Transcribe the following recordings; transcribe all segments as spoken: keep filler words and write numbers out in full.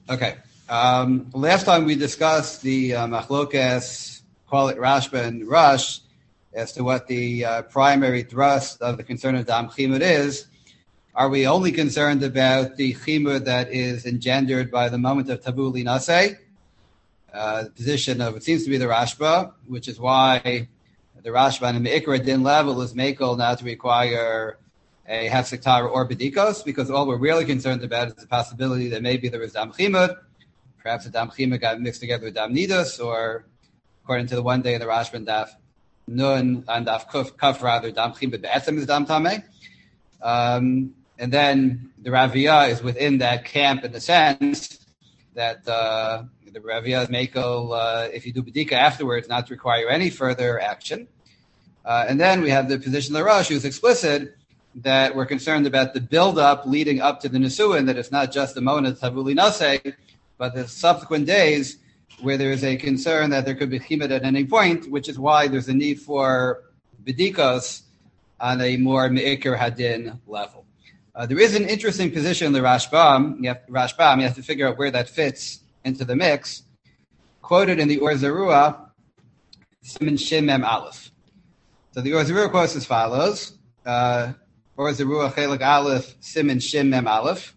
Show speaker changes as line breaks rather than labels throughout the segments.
Okay. Um, last time we discussed the uh, machlokes, call it Rashba and Rush, as to what the uh, primary thrust of the concern of dam chimud is. Are we only concerned about the chimud that is engendered by the moment of tavu linaseh? Uh, the position of, it seems to be the Rashba, which is why the Rashba and the Me'ikra din level is makel now to require a hefsek tara or bedikos, because all we're really concerned about is the possibility that maybe there was dam chimud, perhaps the dam chimud got mixed together with dam nidus, or according to the one day in the Rashba and daf nun and daf kuf, kuf rather, dam chimud be'etzem is dam tameh. Um, and then the Raviyah is within that camp in the sense that uh, the Raviyah is makel, uh, if you do bedika afterwards, not to require any further action. Uh, and then we have the position of the Rosh, who's explicit that we're concerned about the build-up leading up to the Nesuin, that it's not just the moment of Tavuli Naseh, but the subsequent days where there is a concern that there could be chimud at any point, which is why there's a need for bedikos on a more me'ikr hadin level. Uh, there is an interesting position in the Rashbam. You have, Rashbam, you have to figure out where that fits into the mix. Quoted in the Or Zarua, Siman Shin Mem Aleph. So the Or Zarua quotes as follows. Uh, Or Zarua Chelik Aleph, Siman Shin Mem Aleph.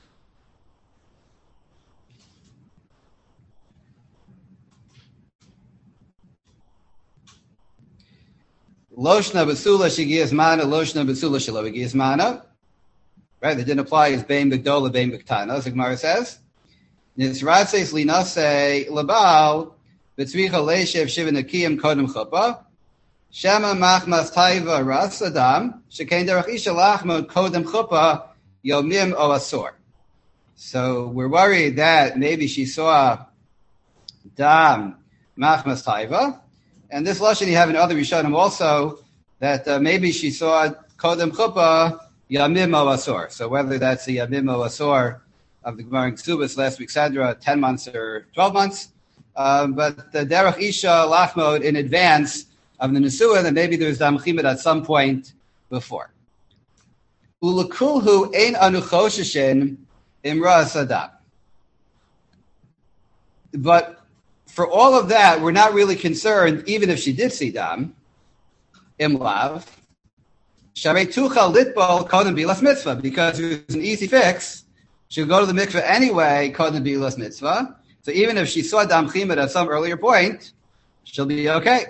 Loshna Basula Shigiyas Mana, Loshna Basula Shalo Shigiyas Mana. Right, that didn't apply as Bein B'Gdola, Bein B'Ktana, as the Gemara says. Nisratzeis Linase Labal, B'Tzvicha Leishev Shiva Nakiyim Kodem Chuppah, Shema Machmas Taiva Ras Adam, Shekain Derech Isha Lachmod Kodem Chuppah, Yomim O Asor. So we're worried that maybe she saw Dam Machmas Taiva, and this lashon you have in other Rishonim also, that uh, maybe she saw Kodem Chuppah, Yamim O Asor. So whether that's the Yamim O Asor of the Gemara in Ksubas last week, Sadra, ten months or twelve months, um, but the Derech Isha Lachmod in advance of the Nesua, that maybe there's Dam Chimud at some point before. Ulakulhu ein anu choshishin imra sadam. But for all of that, we're not really concerned, even if she did see Dam, imlav, Sharei tuchal litbol kodem bilas mitzvah, because it's an easy fix. She'll go to the mikveh anyway, kodem bilas mitzvah. So even if she saw dam chimud at some earlier point, she'll be okay.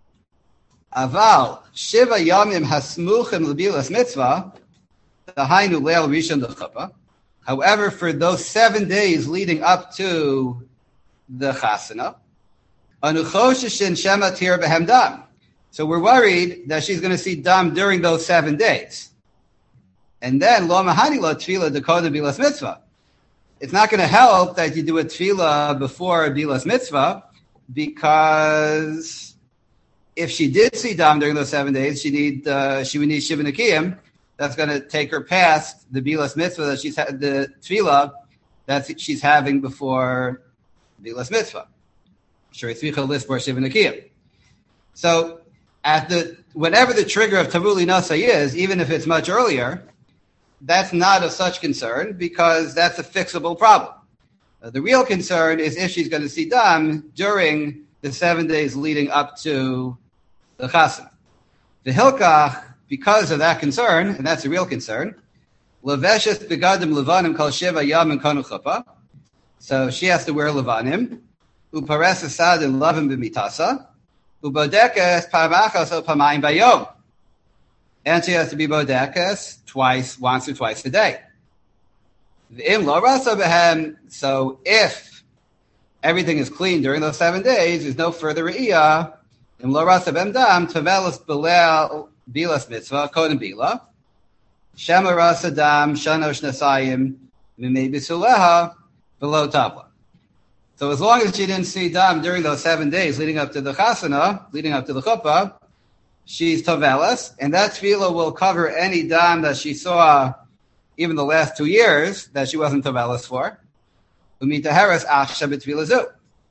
Aval shiva yamim hasmuchim lebilas mitzvah, hainu leil rishon dechuppah. However, for those seven days leading up to the chasana, anuchoshishin shema tir behem dam. So we're worried that she's going to see dam during those seven days. And then, lo mahani lo tefillah dekoda bilas mitzvah. It's not going to help that you do a tefillah before a bilas mitzvah, because if she did see dam during those seven days, she need uh, she would need shiva nekiyim. That's going to take her past the bilas mitzvah that she's had, the tefillah that she's having before bilas mitzvah. Sure, tzvicha list for shiva nekiyim. So, at the whenever the trigger of Tavuli Nasa is, even if it's much earlier, that's not of such concern, because that's a fixable problem. Uh, the real concern is if she's going to see dam during the seven days leading up to the chasana. The hilkach, because of that concern, and that's a real concern, leveshes begadim levanim kol shiva yam and konu chuppah. So she has to wear levanim. Upares asad and lavim b'mitasa. Ubodekes parmachos o pamayim bayom. And she has to be bodekes twice, once or twice a day. V'im lo rasa behem. So if everything is clean during those seven days, there's no further re'iyah. Im lo rasa behem dam tavelas belel bilas mitzvah kodem bila. Shema rasa dam shanosh nasayim v'mei bisuleha below tabla. So as long as she didn't see dam during those seven days leading up to the chasana, leading up to the chuppah, she's tovelas, and that tefillah will cover any dam that she saw even the last two years that she wasn't tovelas for. Umitaheres achsha b'tefillah zu.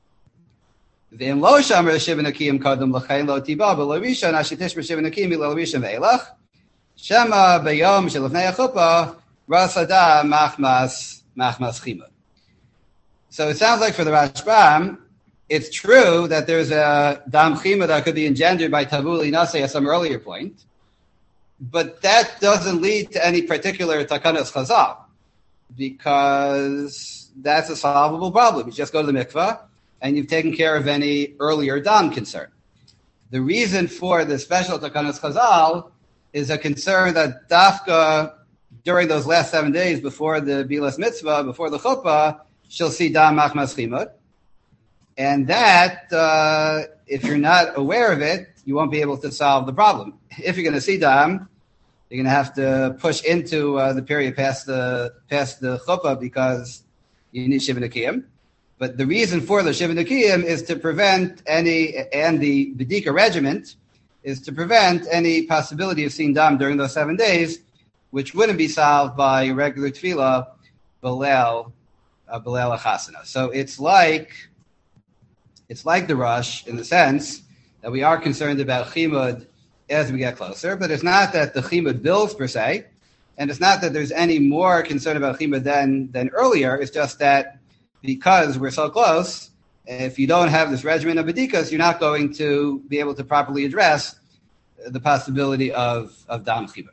V'im lo shamer shiva nakiyim kodem l'chein lo tiba b'lo rishon ashitish b'shiva nakiyim b'lo rishon ve'elach shema b'yom shelifnei chuppah rasa dam machmas machmas chimud. So it sounds like for the Rashbam, it's true that there's a dam chima that could be engendered by tavuli nase at some earlier point, but that doesn't lead to any particular takanas chazal, because that's a solvable problem. You just go to the mikvah and you've taken care of any earlier dam concern. The reason for the special takanas chazal is a concern that dafka during those last seven days before the bilas mitzvah, before the chuppah, she'll see dam machmas chimut. And that, uh, if you're not aware of it, you won't be able to solve the problem. If you're going to see dam, you're going to have to push into uh, the period past the past the chuppah because you need shiva nekiyim. But the reason for the shiva nekiyim is to prevent any, and the bedika regiment is to prevent any possibility of seeing dam during those seven days, which wouldn't be solved by regular tefillah, belel, uh, belel achasana. So it's like it's like the rush in the sense that we are concerned about chimud as we get closer, but it's not that the chimud builds per se, and it's not that there's any more concern about chimud than than earlier. It's just that because we're so close, if you don't have this regimen of bedikas, you're not going to be able to properly address the possibility of, of dam chimud.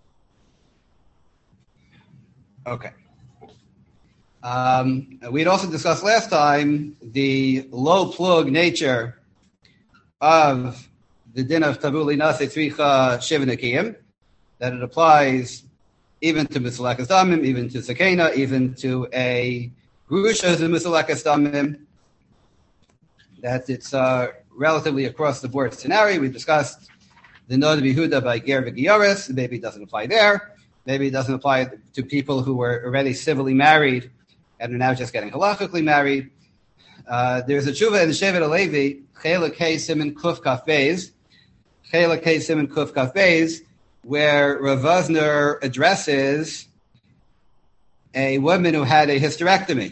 Okay. Um, we'd also discussed last time the low plug nature of the din of tabuli nase tzricha shiva nekiyim, that it applies even to misalakas damim, even to sakena, even to a grusha as a misalakas damim, that it's uh, relatively across the board scenario. We discussed the Nod Yehuda by Ger v'Giyaris. Maybe it doesn't apply there. Maybe it doesn't apply to people who were already civilly married and are now just getting halachically married. Uh, there's a tshuva in the Shevet HaLevi, Chelek Hey Siman Kuf Kaf Beis, Chelek Hey Siman Kuf Kaf Beis, where Rav Vosner addresses a woman who had a hysterectomy.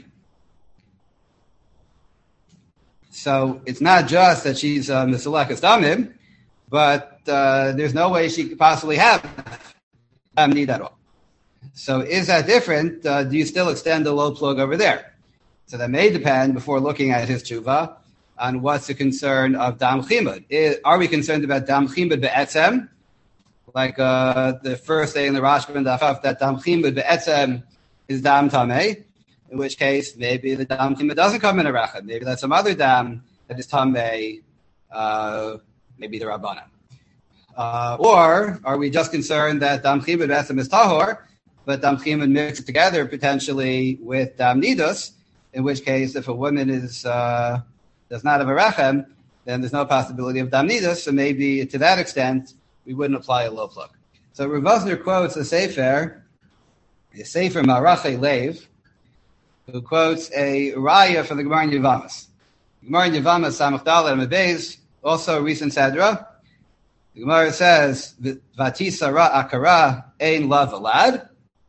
So it's not just that she's a misalakas damim, but uh, there's no way she could possibly have dam need at all. So is that different? Uh, do you still extend the low plug over there? So that may depend, before looking at his tshuva, on what's the concern of dam chimud. Is, are we concerned about dam chimud be'etzem? Like uh, the first day in the Rashba and Dafaf, that dam chimud be'etzem is dam tameh, in which case maybe the dam chimud doesn't come in a rachem. Maybe that's some other dam that is tameh, uh, maybe the Rabbana. Uh, or are we just concerned that dam chimud be'etzem is tahor, but dam chimud mixed together potentially with dam nidus, in which case if a woman is uh, does not have a rachem, then there's no possibility of dam nidus, so maybe to that extent we wouldn't apply a low plug. So Rav Vosner quotes a sefer, a sefer Marachei Lev, who quotes a raya from the Gemara in Yevamos. Gemara in Yevamos, Samach Daled and Mebez, also a recent Sadra. The Gemara says, Vati Sarah Akara Ein La Valad,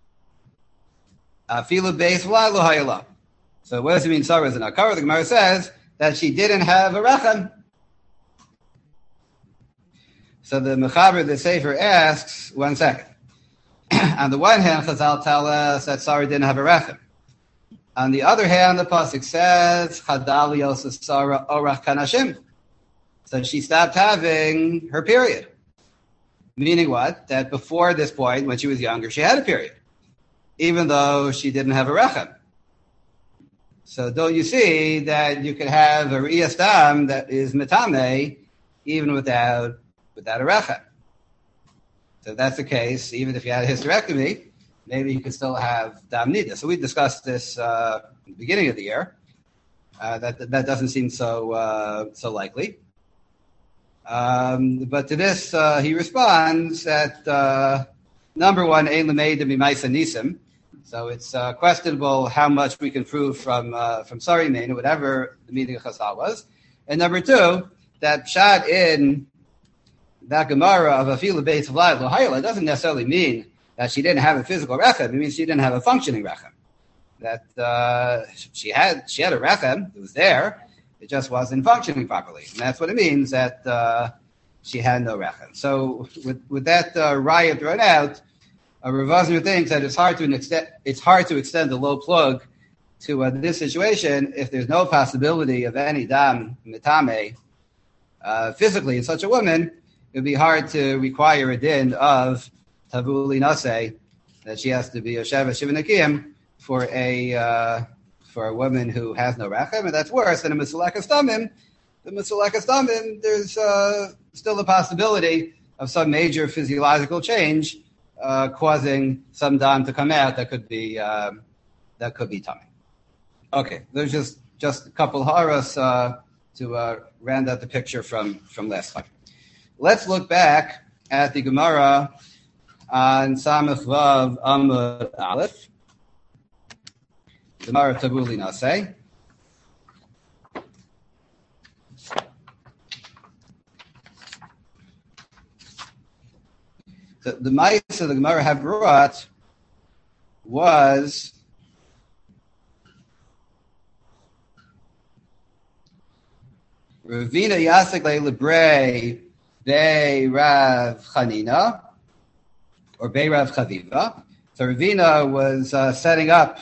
Afilu Beis Vlad Lo Hayala. So what does it mean, Sarah is an Akara? The Gemara says that she didn't have a Rachem. So the Mechaber, the Sefer, asks, one second. On the one hand, Chazal tell us that Sarah didn't have a Rachem. On the other hand, the Pasuk says, Chadal Yosef Sarah Orach Kanashim. So she stopped having her period. Meaning what? That before this point, when she was younger, she had a period, even though she didn't have a rechem. So don't you see that you could have a riyas dam that is metame even without without a rechem? So if that's the case, even if you had a hysterectomy, maybe you could still have dam nida. So we discussed this uh, at the beginning of the year. Uh, that that doesn't seem so uh, so likely. Um, but to this, uh, he responds that uh, number one, ein l'meid mimaisa nisim. So it's uh, questionable how much we can prove from uh, from Sari Mein, or whatever the meaning of Chazal was. And number two, that pshat in that Gemara of Afilu Beis Vlad Lo Hayla doesn't necessarily mean that she didn't have a physical rechem. It means she didn't have a functioning rechem. That uh, she had she had a rechem, it was there, it just wasn't functioning properly. And that's what it means, that uh, she had no rechem. So with with that uh, raya thrown out, Uh, Rav Vosner thinks that it's hard to extend, it's hard to extend the low plug to uh, this situation, if there's no possibility of any dam mitame uh, physically in such a woman, it would be hard to require a din of tavuli nase, that she has to be a sheva shivanakim for a uh, for a woman who has no rachem, and that's worse than a misalekas damim. The misalekas damim, there's uh, still the possibility of some major physiological change uh, causing some dam to come out that could be uh, that could be tummy. Okay, there's just just a couple haras uh, to uh, round out the picture from from last time. Let's look back at the Gemara on Samach Vav Amud Aleph. Gemara Tabuli Naseh. The, the mice of the Gemara have brought was Ravina Yasek Lebrei Bei Rav Chanina or Bei Rav Chaviva. So Ravina was uh, setting up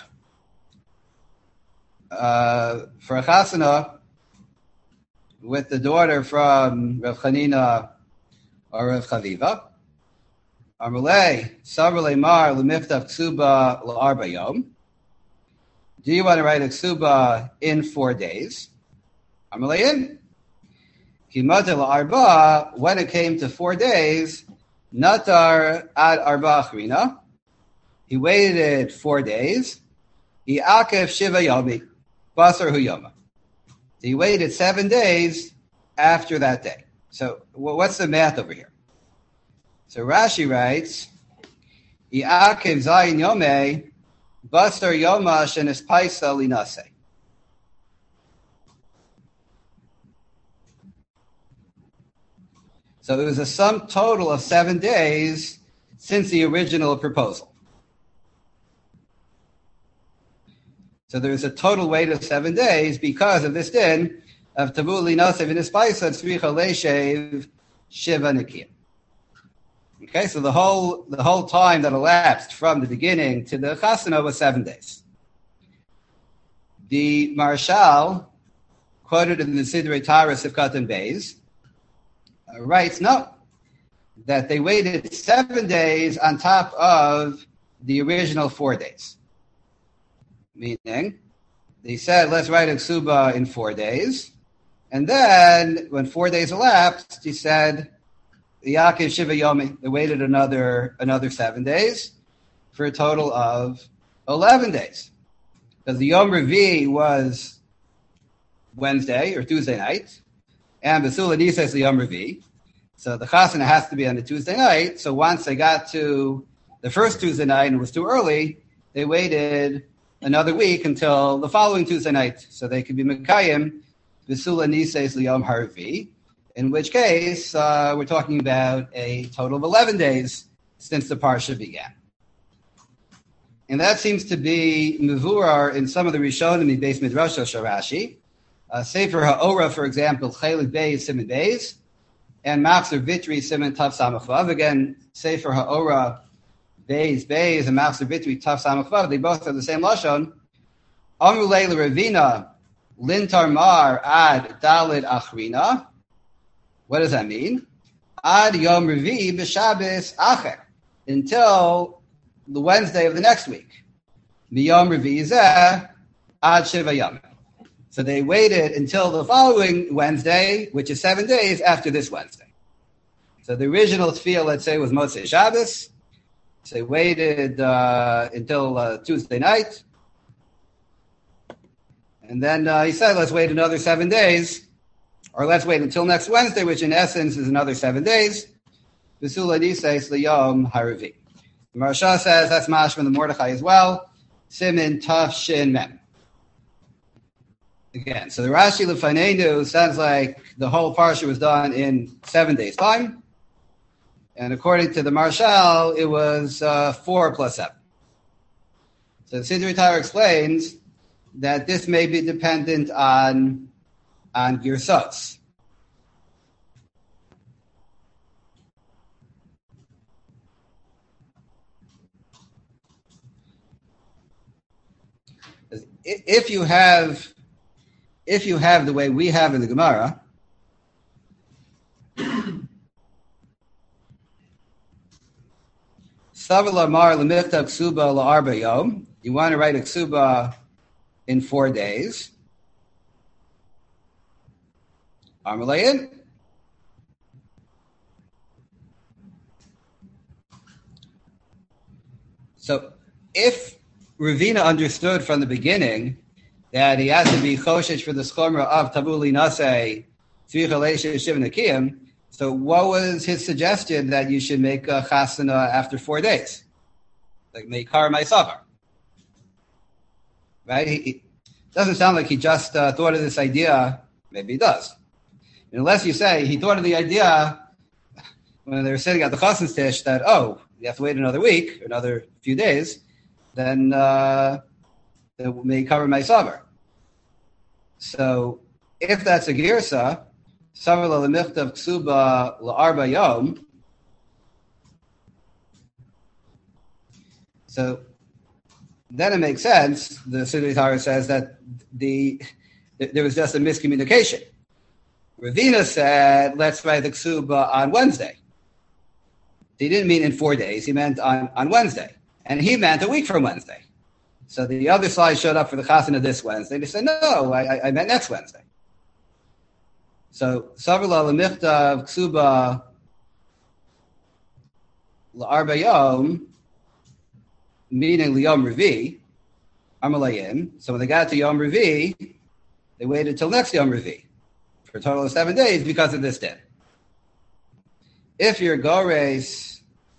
uh, for a chasana with the daughter from Rav Chanina or Rav Chaviva. Amalei Savrle Mar Lemiftav Ksuba La'arba Yom. Do you want to write a ksuba in four days? Amalei in. Kimata La'arba, when it came to four days, Natar ad Arba Achrina. He waited four days. He Akev Shiva Yomi, Basar Hu Yoma. He waited seven days after that day. So what's the math over here? So Rashi writes, Iakev Zayin Yome, Basar Yoma Shenis Paisa Linase. So it was a sum total of seven days since the original proposal. So there's a total wait of seven days because of this din of Tabuli Nasev in Ispaisa Tzricha Leishev Shiva Nikim. Okay, so the whole the whole time that elapsed from the beginning to the chasana was seven days. The Marshal, quoted in the Sidrei Tara Sifkat and Beis, uh, writes no, that they waited seven days on top of the original four days. Meaning, they said, let's write a ksuba in four days. And then, when four days elapsed, he said, Yaakov Shiva Yomi. They waited another another seven days for a total of eleven days. Because the Yom Revi was Wednesday or Tuesday night, and Basula Nisa is the Yom Revi. So the chasana has to be on a Tuesday night. So once they got to the first Tuesday night and it was too early, they waited another week until the following Tuesday night, so they could be Mekayim Basula Nisa is the Yom Harvi. In which case, uh, we're talking about a total of eleven days since the Parsha began. And that seems to be Mevurar in some of the Rishonim in Beis Midrash Sharashi. Uh, Sefer HaOra, for example, Chelik Beis, Siman Beis, and Machzor Vitri, Siman Tav Samach Vav. Again, Sefer HaOra, Beis, Beis, and Machzor Vitri, Tav Samach Vav. They both have the same Lashon. Amru Leila Ravina, Lintar Mar Ad Dalid Achrina. What does that mean? Ad Yom Revi b'Shabbos Acher, until the Wednesday of the next week. Miyom Revi Zeh Ad Shiva Yom. So they waited until the following Wednesday, which is seven days after this Wednesday. So the original tefillah, let's say, was Motzei Shabbos. So they waited uh, until uh, Tuesday night. And then uh, he said, let's wait another seven days. Or let's wait until next Wednesday, which in essence is another seven days. V'sula niseis liyom haravi. The Maharsha says that's mashma the Mordechai as well. Simin Taf Shin Mem. Again, so the Rashi Lefanenu sounds like the whole parsha was done in seven days' time. And according to the Marshal, it was uh, four plus seven. So the Sidrei Torah explains that this may be dependent on on Girsos. if you have, if you have the way we have in the Gemara, Savila Mar Lemichta Ksuba La'arba Yom. You want to write a ksuba in four days. Armalayin. So if Ravina understood from the beginning that he has to be choshesh for the schomra of tabuli nasei tzvicha leisha shiv nekiyim, so what was his suggestion that you should make a chasana after four days? Like meikar ma'asavar. Right? It doesn't sound like he just uh, thought of this idea. Maybe he does. Unless you say he thought of the idea when they were sitting at the chasen's tish that, oh, you have to wait another week, or another few days, then uh, it may cover my savar. So if that's a girsa, savar la'lemichtav ksuba la'arba yom, so then it makes sense. The Siddur Torah says that the there was just a miscommunication. Ravina said, let's write the ksuba on Wednesday. He didn't mean in four days. He meant on, on Wednesday. And he meant a week from Wednesday. So the other side showed up for the chasana this Wednesday. They said, no, I, I meant next Wednesday. So, Savila l'michtav ksuba la'arba yom, meaning liyom revi, amalayim. So when they got to Yom Revi, they waited till next Yom Revi for a total of seven days because of this din. If you're gores,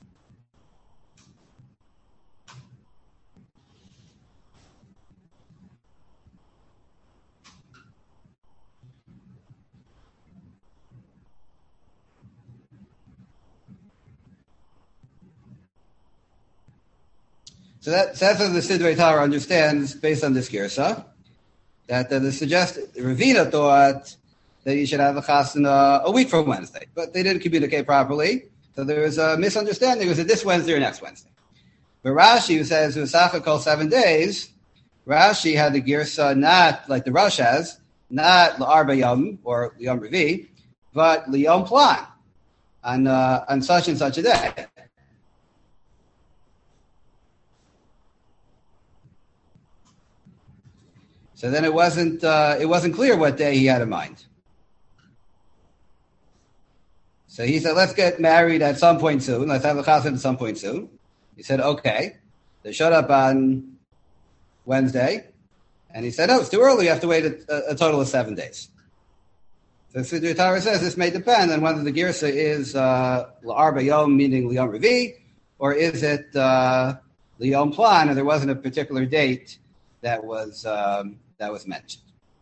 so that, so that's what the Siddur Torah understands based on this girsa, that uh, the suggested Ravina thought that you should have a chasana a week from Wednesday, but they didn't communicate properly, so there was a misunderstanding. Was it this Wednesday or next Wednesday? But Rashi, who says Usacha called seven days, Rashi had the girsa not like the Rosh has, not la'arba yom or liyom revi, but liyom plan on uh, on such and such a day. So then it wasn't uh, it wasn't clear what day he had in mind. So he said, let's get married at some point soon. Let's have a chassan at some point soon. He said, okay. They showed up on Wednesday. And he said, oh, it's too early. You have to wait a, a total of seven days. So Siddur Torah says this may depend on whether the girsa is uh, la'arba yom, meaning liyom revi, or is it uh, liyom plan, or there wasn't a particular date that was um, that was mentioned.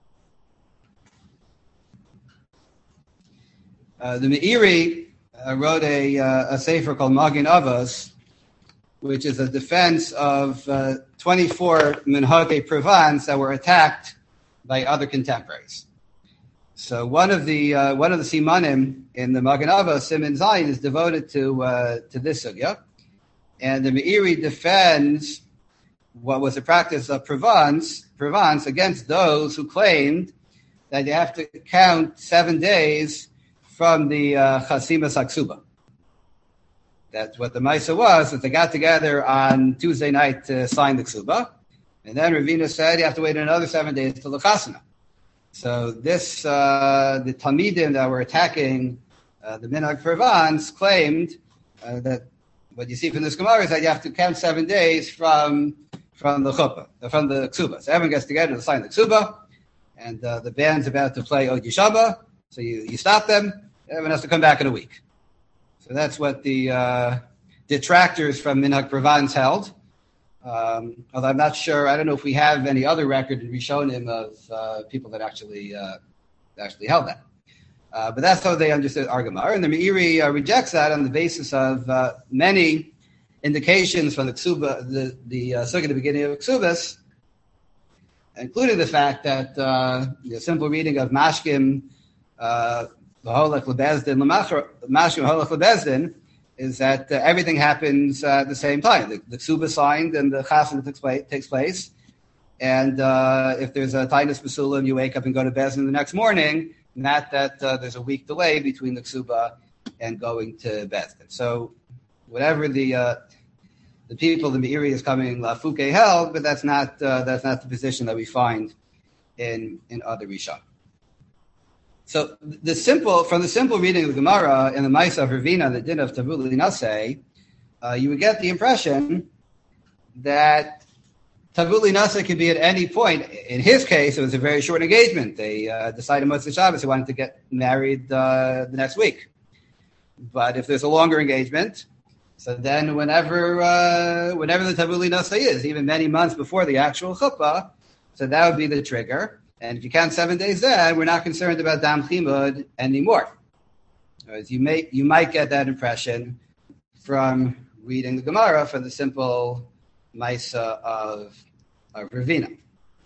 Uh, the Meiri uh, wrote a, uh, a sefer called Magin Avos, which is a defense of uh, twenty-four minhagei Provence that were attacked by other contemporaries. So one of the uh, one of the simanim in the Magin Avos, Siman Zayin, is devoted to uh, to this sugya, and the Meiri defends what was the practice of Provence, Provence against those who claimed that you have to count seven days from the uh, Chasimas Aksuba. That's what the Maisa was, that they got together on Tuesday night to sign the Ksuba, and then Ravina said you have to wait another seven days till the Chasana. So this, uh, the Talmidim that were attacking uh, the Minhag Provence claimed uh, that what you see from this Gemara is that you have to count seven days from from the Chuppah, from the Ksuba. So everyone gets together to sign the Ksuba, and uh, the band's about to play Od Yishaba, so you, you stop them, everyone has to come back in a week. So that's what the uh, detractors from Minhag Provence held. Um, although I'm not sure, I don't know if we have any other record in Rishonim of uh, people that actually uh, actually held that. Uh, but that's how they understood our Gemara. And the Meiri uh, rejects that on the basis of uh, many indications from the Ksuba, the, the uh, Sukkah at the beginning of Ksubas, including the fact that uh, the simple reading of Mashkim, uh, V'holech lebezdin, Mashkim V'holech lebezdin, is that uh, everything happens uh, at the same time. The, the Ksuba signed and the Chasana takes place, takes place, And uh, if there's a tinus basulim, you wake up and go to Bezdin the next morning, not that uh, there's a week delay between the ksuba and going to Bezdin. So whatever the uh, the people, the Meiri is coming lafuke held, but that's not uh, that's not the position that we find in in other Rishon. So the simple from the simple reading of the Gemara and the Maisa of Ravina, the din of Tavuli Naseh, uh, you would get the impression that Tavuli Naseh could be at any point. In his case, it was a very short engagement. They uh, decided Motzei Shabbos they wanted to get married uh, the next week. But if there's a longer engagement, so then whenever uh, whenever the Tavuli Naseh is, even many months before the actual chuppah, so that would be the trigger. And if you count seven days then, we're not concerned about Dam Chimud anymore. As you may you might get that impression from reading the Gemara from the simple Maisa of, of Ravina.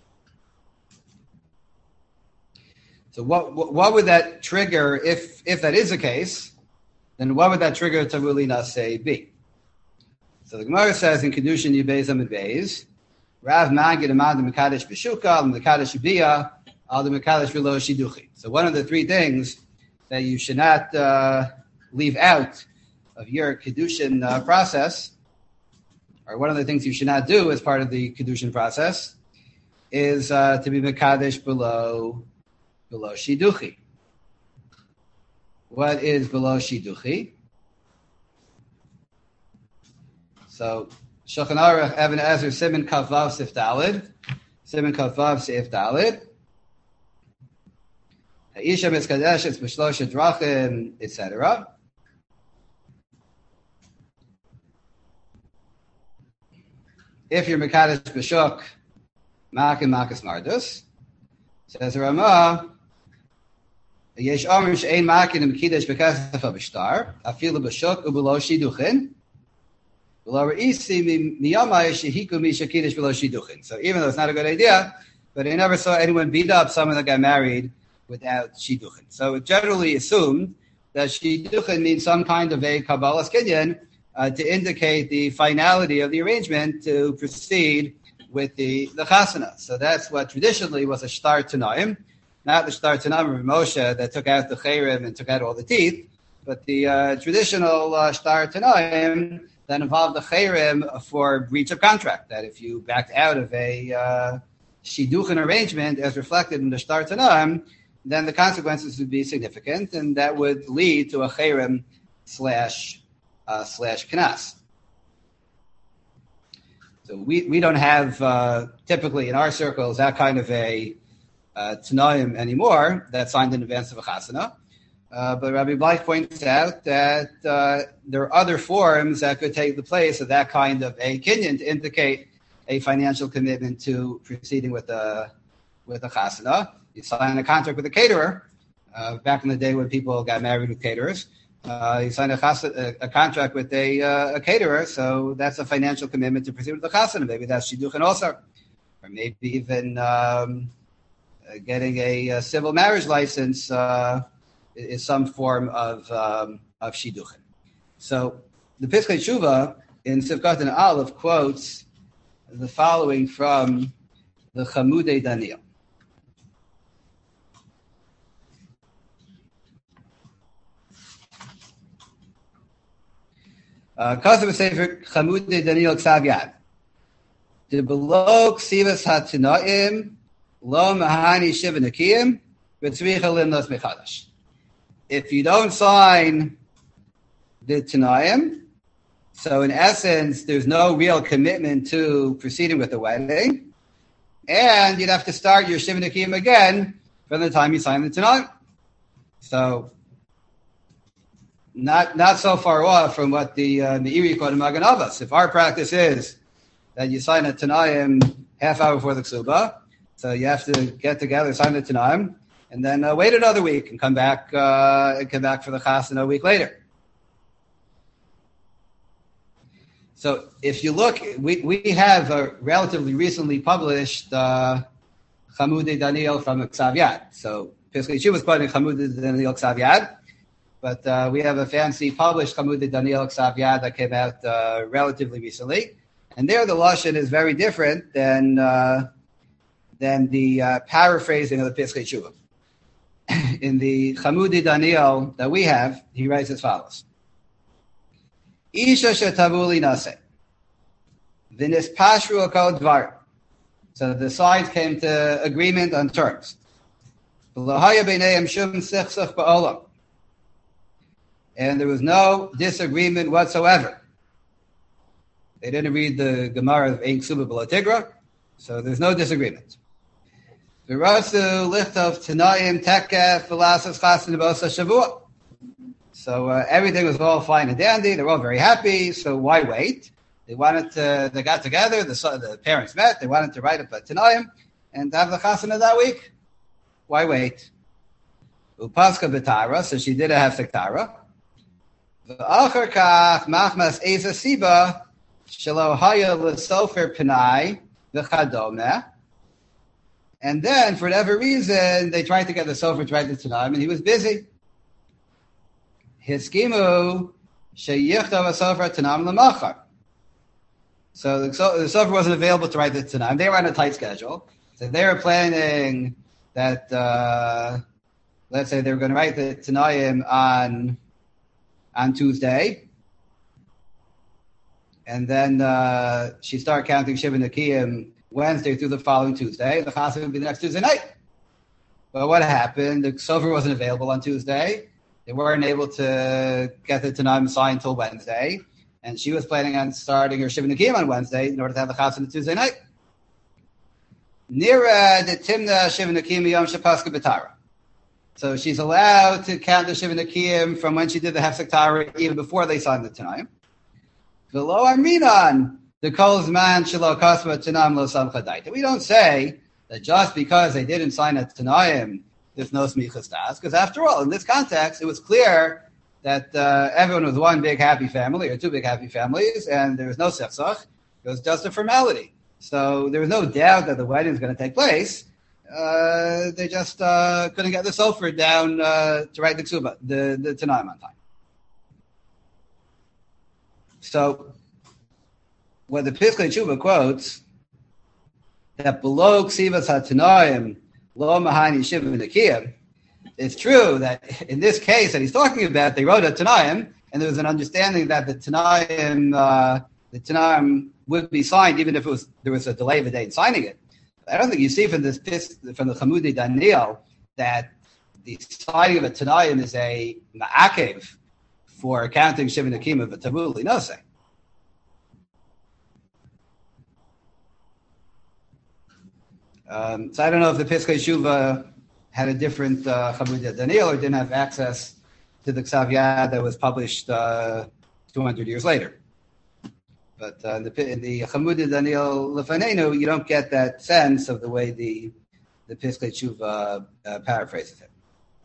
So what, what what would that trigger, if if that is the case, then what would that trigger Tavuli Naseh be? So the Gemara says in Kedushin Yibez Amid Beis, Rav Magid Amad Mekadesh B'Shuka, Al Mekadesh B'Biyah, Al Mekadesh V'Lo Shiduchi. So one of the three things that you should not uh, leave out of your Kedushin uh, process, or one of the things you should not do as part of the Kedushin process, is uh, to be Mekadesh below, below Shiduchi. What is below Shiduchi? So, Shulchan Aruch, Even Ezer, Siman Kavav Sif Dalid, Siman Kavav Sif Dalid, Ha'isha Mitzkadeshes B'Shlosha Drachim, et cetera. If you're Mekadesh B'Shuk, Makim Makas Mardus, says Ramah, Yesh Omer She'ein Makin and Mekidesh B'Kasef HaBishtar, Afilu B'Shuk U'Below Shiduchin, so even though it's not a good idea, but I never saw anyone beat up someone that got married without shiduchin. So it generally assumed that shiduchin means some kind of a Kabbalah's kinyan uh, to indicate the finality of the arrangement to proceed with the, the chasana. So that's what traditionally was a shtar tanaim, not the shtar tanaim of Moshe that took out the chayrim and took out all the teeth, but the uh, traditional uh, shtar tanaim that involved the chayrim for breach of contract. That if you backed out of a uh, shiduchin arrangement as reflected in the shtar tanaim, then the consequences would be significant, and that would lead to a chayrim slash uh, slash knas. So we, we don't have uh, typically in our circles that kind of a uh, tanaim anymore that's signed in advance of a chasana. Uh, but Rabbi Blythe points out that uh, there are other forms that could take the place of that kind of a kinyan to indicate a financial commitment to proceeding with a with a chasana. You sign a contract with a caterer. Uh, back in the day when people got married with caterers, uh, you sign a, chasana, a, a contract with a, uh, a caterer, so that's a financial commitment to proceed with the chasana. Maybe that's shidduchin also, or maybe even um, getting a, a civil marriage license. Uh, is some form of um, of shidduchin. So the Piskei Tshuva in Sivkat and Aleph quotes the following from the Chamudei Daniel. Kasav Sefer Chamudei Daniel Ksav Yad. The below Ksivas Hatinaim Lo Mahani Shiva Nakiyim V'tzricha Limnos Mechadash. If you don't sign the Tanayim, so in essence, there's no real commitment to proceeding with the wedding, and you'd have to start your Shiva Nakiyim again from the time you sign the Tanayim. So, not not so far off from what the uh, Meiri quoted in Magen Avos. If our practice is that you sign a Tanayim half hour before the Ksuba, so you have to get together, sign the Tanayim, and then uh, wait another week and come back uh, and come back for the chasana a week later. So if you look, we, we have a relatively recently published uh, Chamudei Daniel from Ksav Yad. So Piskei Tshuva was quoting Chamudei Daniel Ksav Yad, but uh, we have a fancy published Chamudei Daniel Ksav Yad that came out uh, relatively recently. And there the Lashon is very different than uh, than the uh, paraphrasing of the Piskei Tshuva. In the Chamudi Daniel that we have, he writes as follows. Isha shetabuli nase. V'nis pashru akol dvar. So the sides came to agreement on terms. V'lohaya b'neihem shum sichsach ba'olam. And there was no disagreement whatsoever. They didn't read the Gemara of Ein Ksuba B'lo Tigra, so there's no disagreement. V'rasu lichtov tanayim tekef v'lasas chasen b'osa shavua. So uh, everything was all fine and dandy. They were all very happy. So why wait? They wanted to. They got together. The, the parents met. They wanted to write up a tanayim and have the chasana that week. Why wait? Upaska b'tara. So she did have sektara. V'achar kach machmas eza siba shelo haya l'sofer penai v'chadome. And then, for whatever reason, they tried to get the sofer to write the Tannaim, and he was busy. Hiskimu sheyichtav sofer Tannaim l'machar. So the, so the sofer wasn't available to write the Tannaim. They were on a tight schedule. So they were planning that, uh, let's say they were going to write the Tannaim on, on Tuesday. And then uh, she started counting Shiva Nekiyim Wednesday through the following Tuesday. The chasana would be the next Tuesday night. But what happened? The sofer wasn't available on Tuesday. They weren't able to get the Tannaim signed until Wednesday. And she was planning on starting her Shiva Nekiyim on Wednesday in order to have the chasana Tuesday night. Nira the Timna Shiva Nekiyim Yom Shapaska B'tara. So she's allowed to count the Shiva Nekiyim from when she did the Hefsek Tara, even before they signed the Tannaim. V'lo Arminan. The Kol man Shelo Kasva Tanam Lo Samcha Daita. We don't say that just because they didn't sign a Tannaim, there's no Smichas Das, because after all, in this context, it was clear that uh, everyone was one big happy family, or two big happy families, and there was no Sefsach. It was just a formality. So there was no doubt that the wedding was going to take place. Uh, they just uh, couldn't get the sofer down uh, to write the Ksuba, the, the Tannaim on time. So, when the Piskei Tshuva quotes that below Ksivas HaTanayim Lo Mahani Shiva Nekiyim, it's true that in this case that he's talking about, they wrote a Tanayim, and there was an understanding that the Tanayim, uh, the Tanayim would be signed even if it was there was a delay of a day in signing it. I don't think you see from this from the Chamudi Daniel that the signing of a Tanayim is a ma'akev for counting Shiva Nekiyim of a Tavuli Nosei. Um, so I don't know if the Piskei Tshuva had a different uh, Chamudi Daniel or didn't have access to the Ksav Yad that was published uh, two hundred years later. But uh, in the, in the Chamudi Daniel Lefanenu, you don't get that sense of the way the the Piskei Tshuva uh, paraphrases it.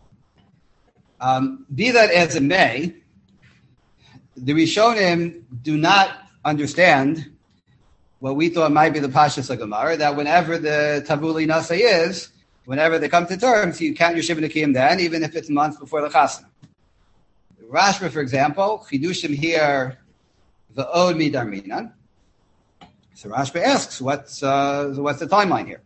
Um, be that as it may, the Rishonim do not understand what we thought might be the Pashas of Gemara, that whenever the Tavuli Nasa is, whenever they come to terms, you count your Shiva Nekiyim then, even if it's months before the Chasana. Rashba, for example, Chidushim here, V'od Midar Minan. So Rashba asks, what's uh, what's the timeline here?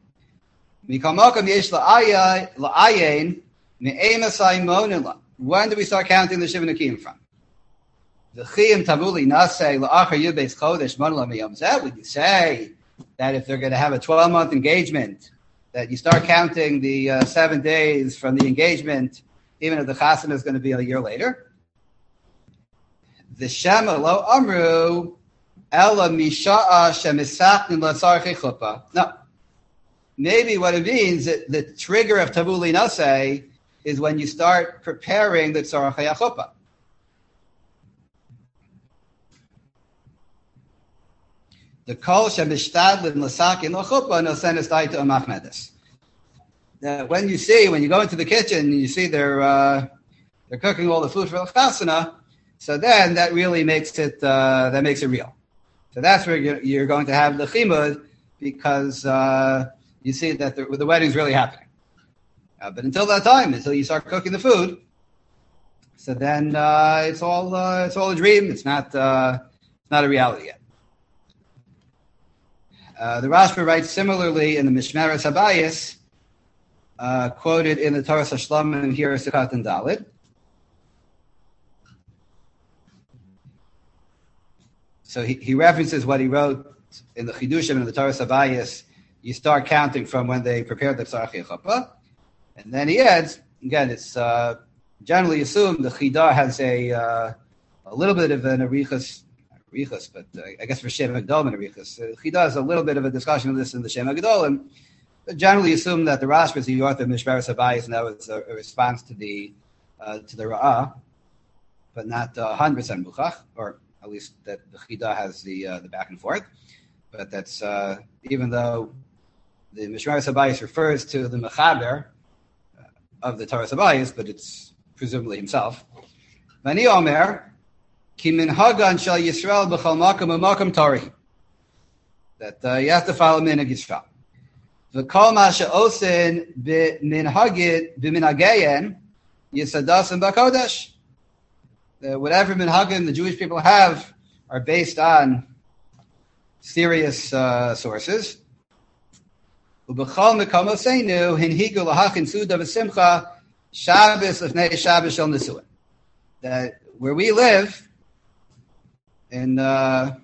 When do we start counting the Shiva Nekiyim from? Would you say that if they're going to have a twelve-month engagement, that you start counting the uh, seven days from the engagement, even if the chasana is going to be a year later? The Shema lo amru ela misha'a shemisachnin l'tzarchei chuppah. No. Maybe what it means, that the trigger of Tavuli Nasei is when you start preparing the tzarchei chuppah. The kol shemishtadlin l'sakin l'chuppah nosenes daita umachmedes. When you see, when you go into the kitchen and you see they're uh, they're cooking all the food for the chasana, so then that really makes it uh, that makes it real. So that's where you're, you're going to have the chimud, because uh, you see that the, the wedding's really happening. Uh, but until that time, until you start cooking the food, so then uh, it's all uh, it's all a dream. It's not uh, it's not a reality yet. Uh, the Rashba writes similarly in the Mishmeres Habayis, uh, quoted in the Torah Shlomo and here Sukkot and Dalit. So he, he references what he wrote in the Chidushim and the Torah Habayis. You start counting from when they prepared the Psach Chuppah. And then he adds, again, it's uh, generally assumed the Chidah has a uh, a little bit of an arichas, arichas, but uh, I guess for Shem HaGedolim and arichas. Uh, Chidah has a little bit of a discussion of this in the Shem HaGedolim, but generally assumed that the Rashba is the author of Mishmeres Habayis, and that was a, a response to the uh, to the Ra'ah, but not uh, one hundred percent Buchach, or at least that the Chidah has the uh, the back and forth. But that's, uh, even though the Mishmeres Habayis refers to the Mechaber of the Torah Habayis, but it's presumably himself. Vani Omer, ki minhagan shel Yisrael b'chol makom u'makom Torah. That uh, you have to follow minhag Yisrael. V'kol ma she'osin b'minhagid b'minhageyen yisadasim b'kodesh. Whatever minhagim the Jewish people have are based on serious uh, sources. Ubechol mekomoseinu hinhigu lahachin suda v'simcha Shabbos lefnei Shabbos shel Nisuin. That where we live in uh,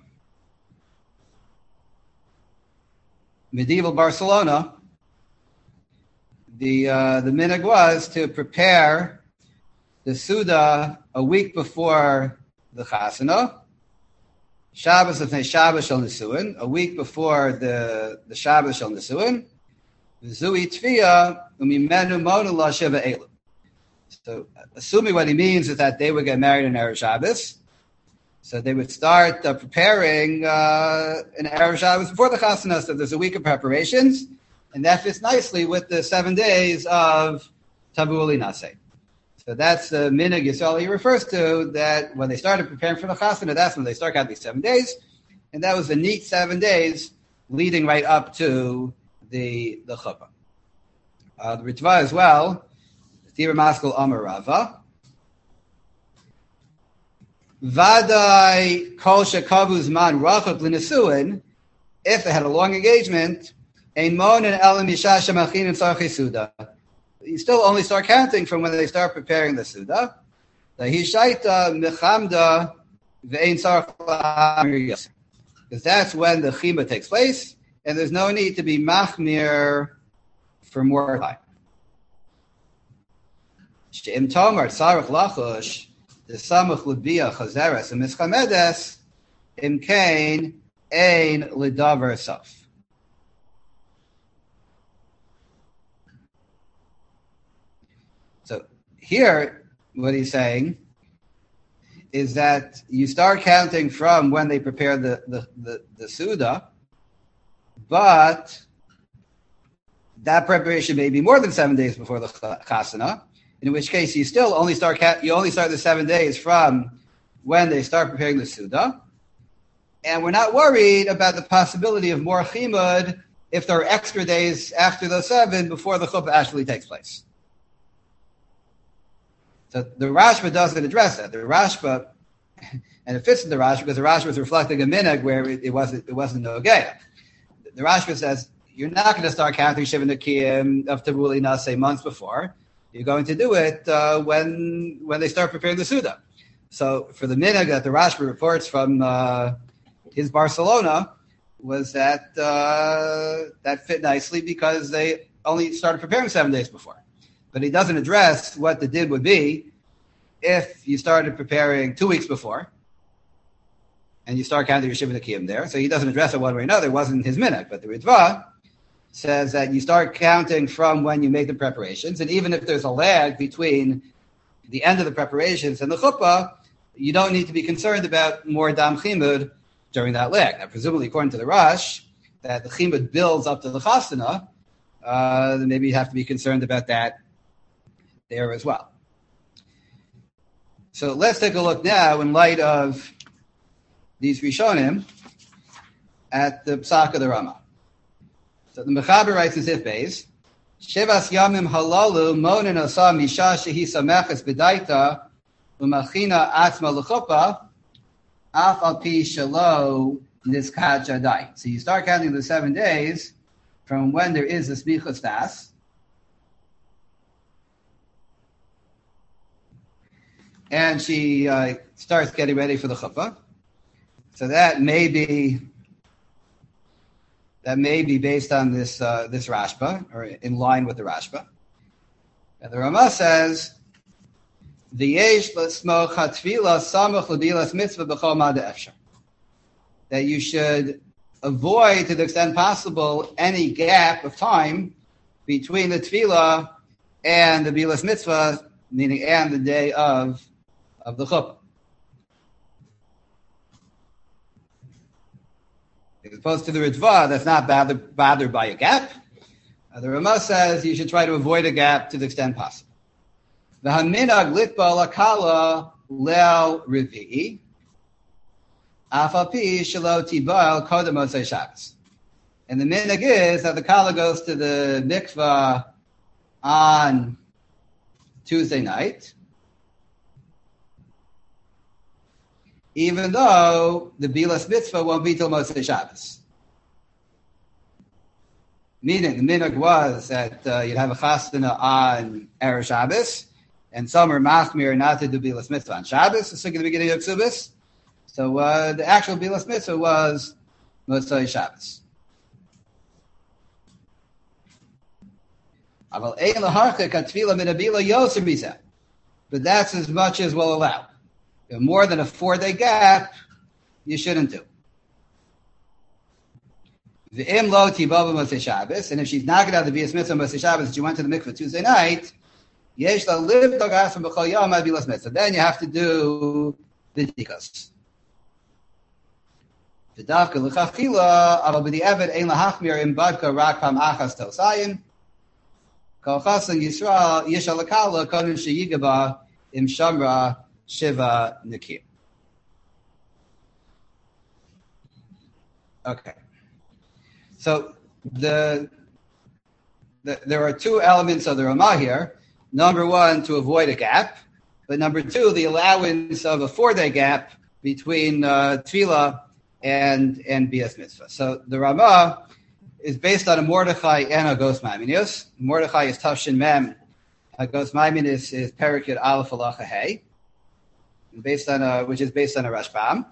medieval Barcelona, the uh, the minhag was to prepare the Suda a week before the Chasana, Shabbos lefnei Shabbos shel Nisuin, a week before the the Shabbos shel Nisuin. Zui tfiya umimenu monu la sheva elu. So, assuming what he means is that they would get married in Erev Shabbos, so they would start uh, preparing uh, in Erev Shabbos before the Chasana. So there's a week of preparations, and that fits nicely with the seven days of Tavu'li Naseh. So that's the minhag Yisrael he refers to, that when they started preparing for the Chasana, that's when they start counting these seven days, and that was the neat seven days leading right up to the the chuppah. Uh, the Ritva as well, Tira Maskal Amar Rava. Vadai kol shekavu zman rachot l'nesuin, if they had a long engagement, ein monen elam yisha shemachin and sarchi suda. You still only start counting from when they start preparing the suda. The hishaita mechamda ve'ein sarch la'amir, because that's when the chima takes place, and there's no need to be machmir for more time. She'im tomar tzarech lachush the samuch lebia chazeres and mischamedes im kain ein ledavar saf. So here, what he's saying is that you start counting from when they prepare the the the, the suda, but that preparation may be more than seven days before the chasana. In which case, you still only start you only start the seven days from when they start preparing the suda, and we're not worried about the possibility of more chimud if there are extra days after the seven before the chuppah actually takes place. So the Rashba doesn't address that. The Rashba, and it fits in the Rashba because the Rashba is reflecting a minhag where it, it wasn't it wasn't no geya. The Rashba says you're not going to start counting Shiva Nekiyim of Tabuli Naseh months before. You're going to do it uh, when when they start preparing the Suda. So for the minhag that the Rashba reports from uh, his Barcelona was that uh, that fit nicely because they only started preparing seven days before. But he doesn't address what the din would be if you started preparing two weeks before and you start counting your Shiva Nekiyim there. So he doesn't address it one way or another. It wasn't his minhag. But the Ritva says that you start counting from when you make the preparations, and even if there's a lag between the end of the preparations and the chuppah, you don't need to be concerned about more dam chimud during that lag. Now, presumably, according to the Rosh, that the chimud builds up to the chasana, uh, then maybe you have to be concerned about that there as well. So let's take a look now, in light of these Rishonim, at the Psak of the Rama. So the Mechaber writes in Sif Beis, Shevas Yamim Halalu Monin Asa Misha Shehi Sameches B'daita U'Machina Atzma L'Chuppah Af Al Pi Shelo niskat jadai. So you start counting the seven days from when there is a smichas das. And she uh, starts getting ready for the chuppah. So that may be that may be based on this uh, this Rashba, or in line with the Rashba. And the Ramah says, "V'yesh l'smoch hatfila samach l'bilas mitzvah b'chol ma'da efshar." That you should avoid, to the extent possible, any gap of time between the tefillah and the bilas mitzvah, meaning and the day of of the chuppah. As opposed to the Ritva, that's not bothered, bothered by a gap. Uh, the Ramah says you should try to avoid a gap to the extent possible. The haminag litba lakala lel revi'i afapi shelo tibal kodem motzei Shabbos. And the minhag is that the kala goes to the mikvah on Tuesday night, even though the bilas mitzvah won't be till Motzei Shabbos. Meaning, the minhag was that uh, you'd have a chastina on Erev Shabbos, and some are machmir not to do bilas mitzvah on Shabbos, so at the beginning of Ksubis. So uh, the actual bilas mitzvah was Motzei Shabbos. But that's as much as we'll allow. More than a four-day gap, you shouldn't do. V'im lo tibava Motzei Shabbos, and if she's not going to have the bilas mitzvah Motzei Shabbos, she went to the mikveh Tuesday night, yesh la livdog asam b'chol yom bilas mitzvah. Then you have to do the b'dikos. V'davka l'chachila, aval b'di'evet ein lahachmir im badka rak pam achas tosayin, kol chasan yisrael yishal l'kala kodem sheyigaba im shamra Shiva Nikim. Okay. So the, the there are two elements of the Ramah here. Number one, to avoid a gap. But number two, the allowance of a four-day gap between uh, Tefillah and, and Bias Mitzvah. So the Ramah is based on a Mordechai and a Gos Maimonides. Mordechai is Tafshin Mem. A Gos Maimonides is Perikid Aleph Halacha Hey. Based on a, which is based on a Rashbam.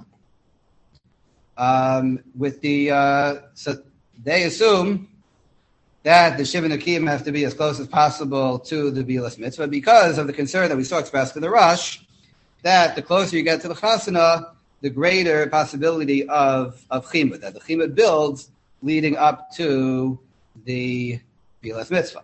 Um, with the uh, so they assume that the Shiva Nakim have to be as close as possible to the Bilas Mitzvah because of the concern that we saw expressed in the Rush, that the closer you get to the Chasana, the greater possibility of of Chimud, that the Chimud builds leading up to the Bilas Mitzvah.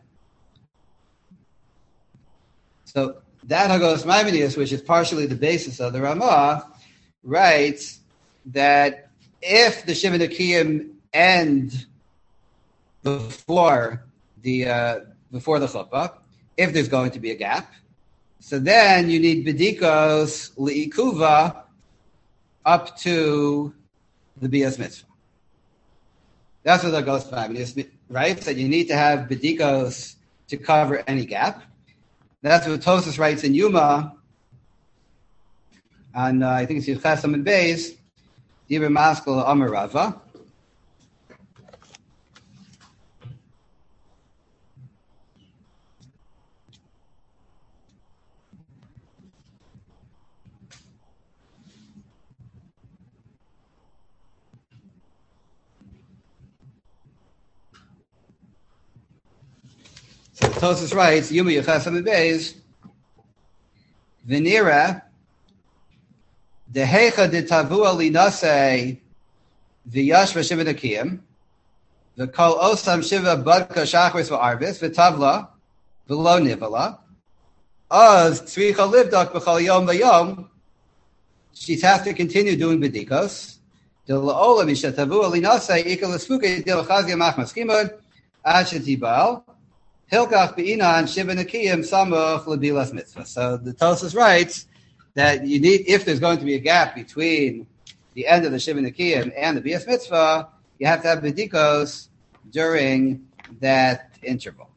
So that Hagos Maimonides, which is partially the basis of the Ramah, writes that if the Shiva Nakiyim end before the uh, before the chuppah, if there's going to be a gap, so then you need bedikos liikuva up to the bias mitzvah. That's what Hagos Maimonides writes, that you need to have bedikos to cover any gap. That's what Tosas writes in Yuma, and uh, I think it's Yechesam and Beis, Dibur Maskal Amar Rava. So Tosas writes, Yuma Yechesam and Beis, Venira, Dehecha de Tavua Linase, V'yashva Shiva Nakiyim, V'kol Osam Shiva Budka Shachris V'arvis, V'tavla, V'lo Nivala, Az Tzricha Livdok B'chol Yom V'yom, she has to continue doing B'dikos, Del La'ola Misha Tavua Linase, Ika L'spuke Del Chazia Machmas Kimud, Ad Shetibal, Hilkach Be'inan Shiva Nakiyim Samuch L'bilas Mitzvah. So the Tosas writes that you need, if there's going to be a gap between the end of the Shiva Nakiyim and the Bias Mitzvah, you have to have B'dikos during that interval.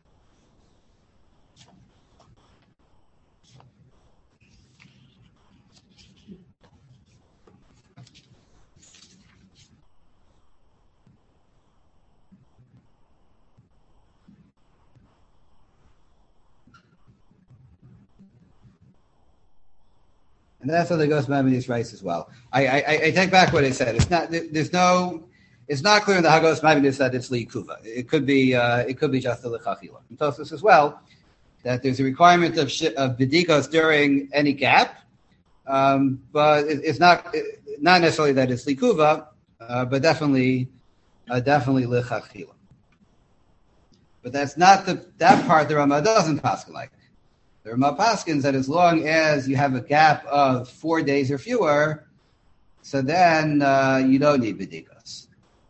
And that's how the Ghost Maimonides writes as well. I, I, I take back what I said. It's not. There's no. It's not clear in the Hagos Maimonides that it's liikuva. It could be. Uh, it could be just the lechachila. And Tosfos as well that there's a requirement of sh- of bidikos during any gap, um, but it, it's not it, not necessarily that it's liikuva, uh, but definitely uh, definitely lechachila. But that's not the that part the Rama doesn't paskin like. The Rama paskins that as long as you have a gap of four days or fewer, so then uh, you don't need bidikos.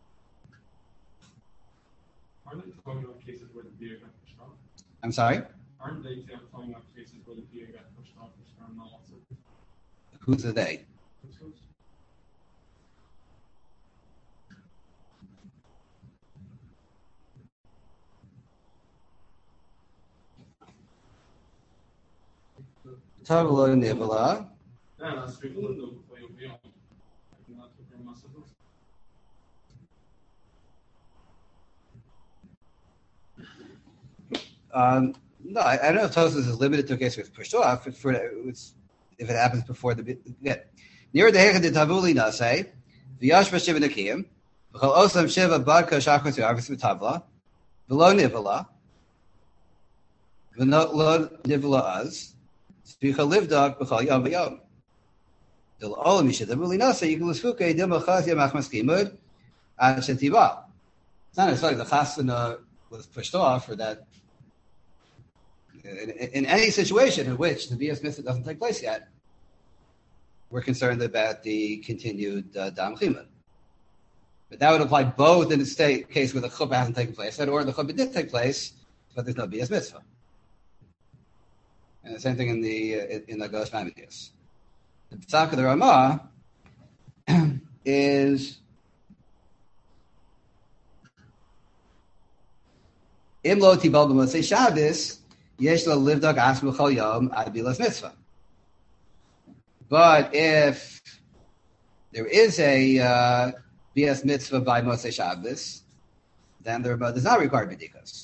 Aren't they talking about cases where the beer got pushed off?
I'm sorry?
Aren't they talking about cases where the beer got pushed off or stormed also?
Who's the they? Tavlo Nivala.
Yeah, that's people in the play of beyond.
Um, no, I, I don't know if Tosfos is limited to a case where it's pushed off. If, for, if it happens before the yeah. Near the Hechad de Tavuli Nase, V'yashba Shiva Nakiyim, V'chol Osam Shiva Badka Shachos Yarvis V'Tavla, V'lo Nivala, V'lo Nivala Az, V'chol Livdog V'chol Yom V'yom. Dil Olam Yishad Tavuli Nase, Yikul Esfuke, Dim Achaz Yamach Maskimud, Ad Shetiba. It's not necessarily the chasana was pushed off or that. In, in any situation in which the bias mitzvah doesn't take place yet, we're concerned about the continued uh, dam chimud. But that would apply both in the state case where the chuppah hasn't taken place, or the chuppah did take place, but there's no bias mitzvah. And the same thing in the uh, in the Ghost Maimonides. The psak of the Ramah is imlo tibal b'motzei Shabbos. But if there is a uh, B S mitzvah by Moshe Shabbos, then the Rebbe does not require b'dikas.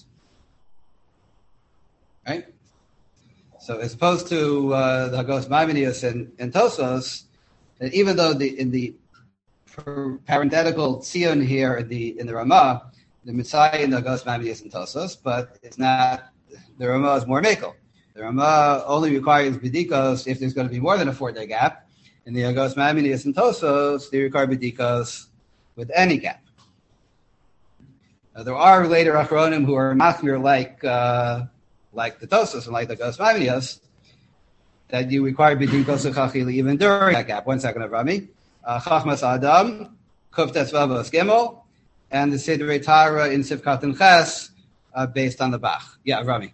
Right? So as opposed to uh, the Hagos Maimonides and, and Tosfos, that even though the in the parenthetical tzion here in the in the Ramah, the Mitzvah in the Hagos Maimonides and Tosfos, but it's not. The Ramah is more makel. The Ramah only requires bidikos if there's going to be more than a four-day gap. In the Hagos Maimonides and Tosfos, they require bidikos with any gap. Now, there are later achronim who are machmir like uh, like the Tosfos and like the Hagos Maimonides that you require bidikos chachili even during that gap. One second, Avrami. Chachmas Adam, Kuf Tetzvavos Gimel, and the Sidrei Tara in Sivkat and Ches uh, based on the Bach. Yeah, Rami.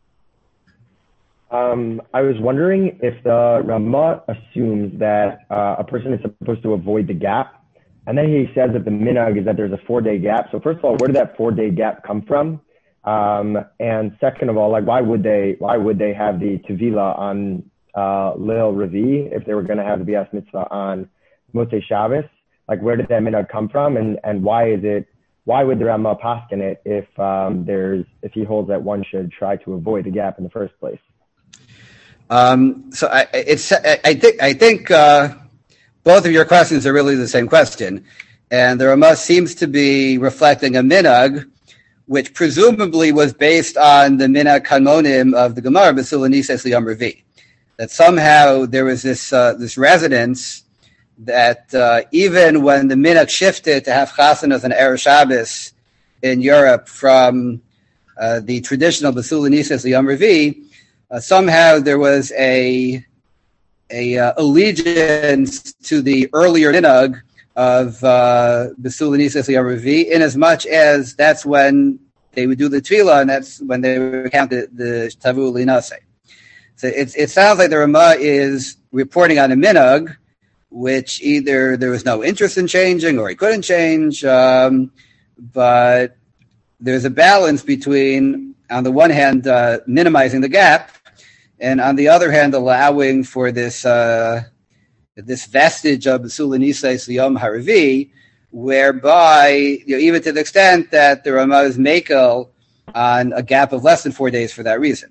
Um, I was wondering if the Ramah assumes that uh, a person is supposed to avoid the gap, and then he says that the minhag is that there's a four-day gap. So first of all, where did that four-day gap come from? Um, and second of all, like why would they why would they have the tevila on uh, Lil Revi if they were going to have the bias mitzvah on Motzei Shabbos? Like where did that minhag come from, and and why is it? Why would the Ramah paskin it if um, there's if he holds that one should try to avoid the gap in the first place?
Um, so I, it's, I, I think, I think, uh, both of your questions are really the same question. And the Ramah seems to be reflecting a minhag, which presumably was based on the minhag kanmonim of the Gemara, B'sula Nises Liyom Revi. That somehow there was this, uh, this resonance that, uh, even when the minhag shifted to have chasanas and Erev Shabbos in Europe from, uh, the traditional B'sula Nises Liyom Revi, Uh, somehow there was a a uh, allegiance to the earlier minhag of B'sula Nises Liyom Revi, in as much as that's when they would do the tefillah and that's when they would count the, the tavu linase. So it, it sounds like the Ramah is reporting on a minhag which either there was no interest in changing or he couldn't change, um, but there's a balance between, on the one hand, uh, minimizing the gap, and on the other hand, allowing for this uh, this vestige of B'sula Nises Liyom Haravi, whereby, you know, even to the extent that the Ramah is makel on a gap of less than four days for that reason.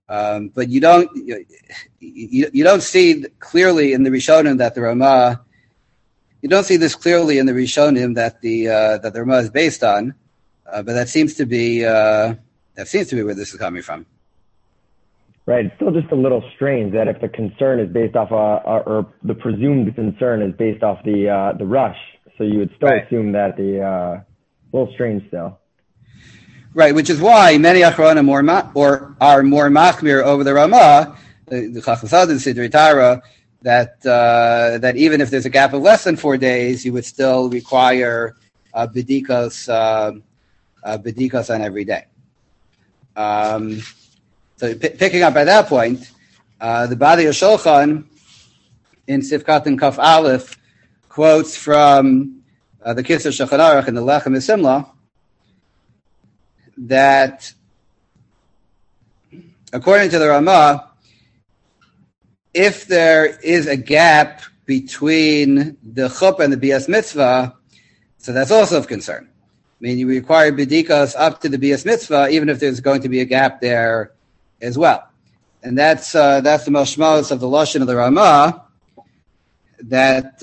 Um, but you don't you, you, you don't see clearly in the Rishonim that the Ramah you don't see this clearly in the Rishonim that the uh, that the Ramah is based on, uh, but that seems to be uh, that seems to be where this is coming from.
Right. It's still just a little strange that if the concern is based off, uh, or the presumed concern is based off the uh, the rush, so you would still right. assume that the uh, a little strange still.
Right, which is why many Achronim more ma- or are more machmir over the Ramah, the the Chacham Sadin Sidrei Tara, that uh, that even if there's a gap of less than four days, you would still require uh, bedikos uh, uh, bedikos on every day. Um, So p- picking up at that point, uh, the Badi Shulchan in Sifkat and Kaf Aleph quotes from uh, the Kitzur Shulchan Aruch and the Lechem Simla that, according to the Ramah, if there is a gap between the chuppah and the bias mitzvah, so that's also of concern. I mean, you require bedikas up to the bias mitzvah, even if there's going to be a gap there as well. And that's uh, that's the mashmos of the lashon of the Ramah, that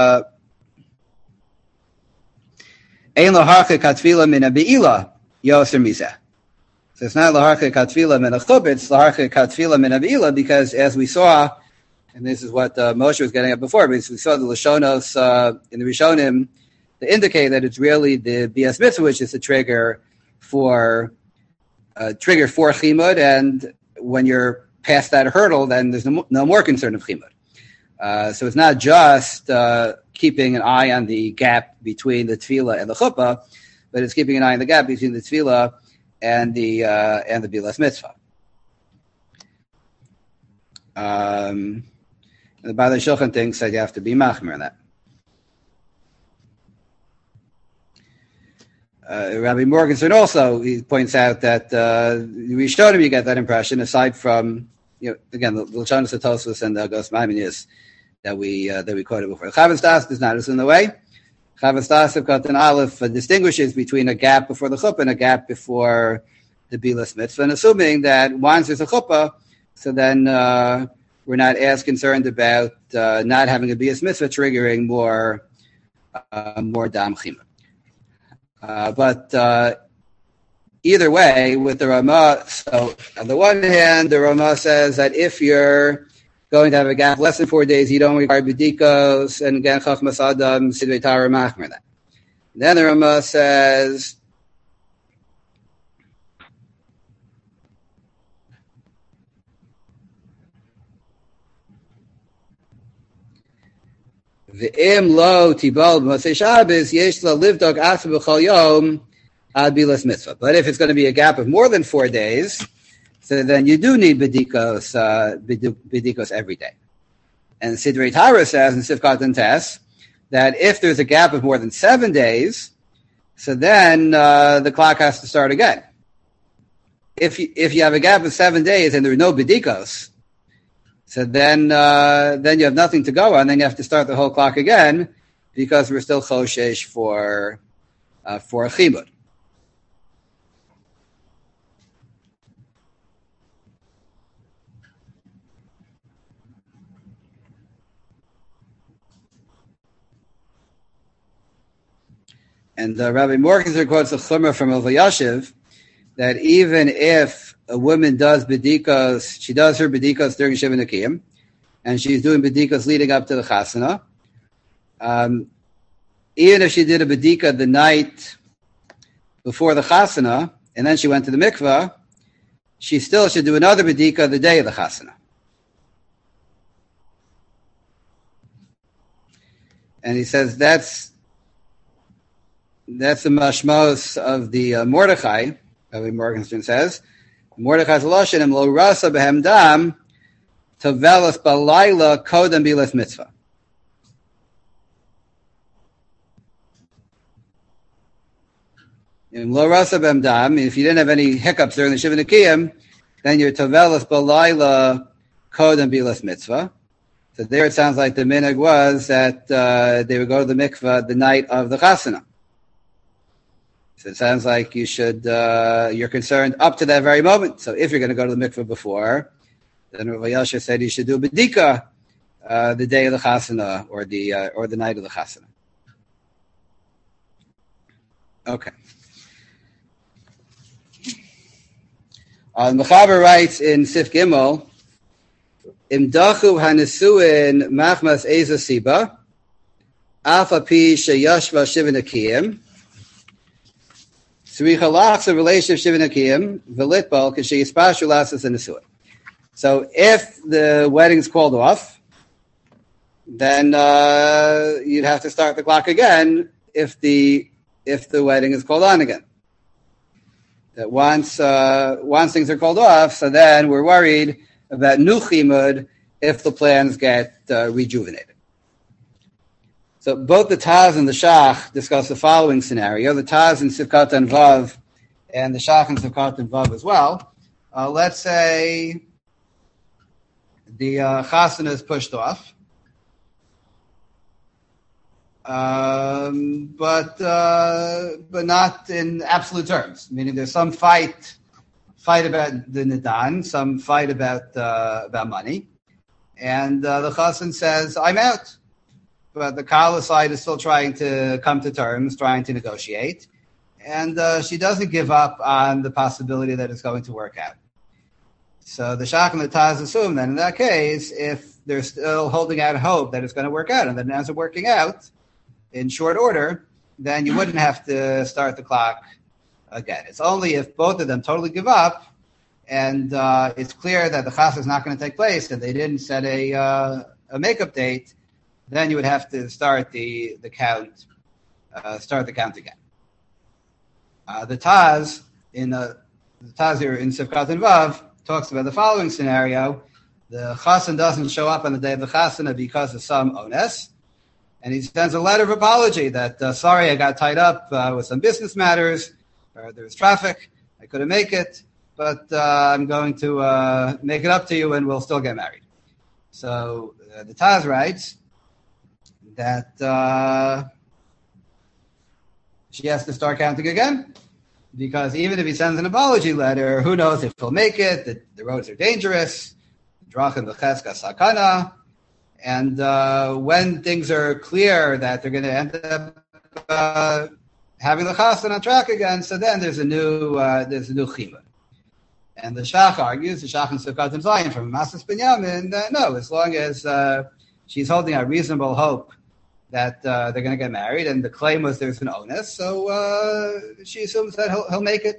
ein laharchik hatfila min habeila yoser mizeh. So it's not laharchik hatfila min hachuppah, it's laharchik hatfila min habeila, because as we saw, and this is what uh, Moshe was getting at before, because we saw the lashonos uh, in the Rishonim to indicate that it's really the bias mitzvah which is the trigger for Uh, trigger for chimud, and when you're past that hurdle, then there's no, no more concern of chimud. Uh, so it's not just uh, keeping an eye on the gap between the tefillah and the chuppah, but it's keeping an eye on the gap between the tefillah and the uh, and the bilas mitzvah. Um, the Baalei Shulchan thinks that you have to be machmir on that. Uh, Rabbi Morgenstern also, he points out that uh, Rishonim, you get that impression, aside from, you know, again, the Lashonos Tosfos and the Gos Maimonides that we uh, that we quoted before. Chavos Das does not is in the way. Chavos Das of Katan Aleph uh, distinguishes between a gap before the chuppah and a gap before the bilas mitzvah, and assuming that once there's a chuppah, so then uh, we're not as concerned about uh, not having a bilas mitzvah triggering more uh, more dam chima. Uh, but uh, either way, with the Ramah, so on the one hand, the Ramah says that if you're going to have a gap less than four days, you don't require bedikos, and again, Chachmas Adam, Sidrei Tara, Machmer that. Then the Ramah says, V'im lo tibal b'masei Shabbos yesh la livdog asu b'chol yom ad bilas mitzvah. But if it's going to be a gap of more than four days, so then you do need bedikos uh, bedikos every day. And Sidrei Tara says in Sifkat and Tes that if there's a gap of more than seven days, so then uh, the clock has to start again. If you, if you have a gap of seven days and there are no bedikos, so then uh, then you have nothing to go on. Then you have to start the whole clock again because we're still choshesh for uh, for a chibud. And uh, Rabbi Morgenstern quotes a chumrah from Elvayashiv that even if a woman does bedikos, she does her bedikos during Shiva Nekiyim, and she's doing bedikos leading up to the chasana. Um, even if she did a bedika the night before the chasana, and then she went to the mikvah, she still should do another bedika the day of the chasana. And he says that's that's the mashmos of the uh, Mordechai. Rabbi Morgenstern says, Mordechai's lashon im lo rasa behem dam tavelas balayla kodem bilas mitzvah. In lo rasa behem dam, if you didn't have any hiccups during the Shiva Nekiyim, then you're tavelas balayla kodem bilas mitzvah. So there it sounds like the minhag was that uh, they would go to the mikvah the night of the chasana. So it sounds like you should, uh, you're concerned up to that very moment. So if you're going to go to the mikveh before, then Rav Yasher said you should do bedika uh, the day of the chasana or the uh, or the night of the chasana. Okay. Uh, Mechaber writes in Sif Gimel, Imdachu hanesuin machmas eza siba, afa pi sheyashva shivanakiyim. Tzricha lachs a relationship shivanakiyim velitbal k'sheyispashu lasas hanesuin. So if the wedding's called off, then uh, you'd have to start the clock again if the if the wedding is called on again. That once uh, once things are called off, so then we're worried about new chimud if the plans get uh, rejuvenated. So both the Taz and the Shach discuss the following scenario. The Taz in Sivkat and Vav and the Shach in Sivkat and Vav as well. Uh, let's say the uh, chasana is pushed off, um, but uh, but not in absolute terms. Meaning, there's some fight fight about the nidan, some fight about uh, about money, and uh, the chassan says, "I'm out," but the kala side is still trying to come to terms, trying to negotiate, and uh, she doesn't give up on the possibility that it's going to work out. So the Shach and the Taz assume that in that case, if they're still holding out hope that it's going to work out, and then as it's working out in short order, then you wouldn't have to start the clock again. It's only if both of them totally give up, and uh, it's clear that the chasna is not going to take place, and they didn't set a uh, a makeup date, then you would have to start the the count, uh, start the count again. Uh, the Taz in uh, the Taz here in Sivkat and Vav talks about the following scenario. The chassan doesn't show up on the day of the chasana because of some ones, and he sends a letter of apology that, uh, sorry, I got tied up uh, with some business matters, or there was traffic, I couldn't make it, but uh, I'm going to uh, make it up to you and we'll still get married. So uh, the Taz writes that uh, she has to start counting again, because even if he sends an apology letter, who knows if he'll make it, the, the roads are dangerous, drachim v'cheska sakana, and uh, when things are clear that they're going to end up uh, having the chassan on track again, so then there's a new uh, there's a new chima. And the Shach argues, the Shach in Sivkat and Zion from Masas Binyamin, that no, as long as uh, she's holding a reasonable hope that uh, they're going to get married, and the claim was there's an onus, so uh, she assumes that he'll, he'll make it.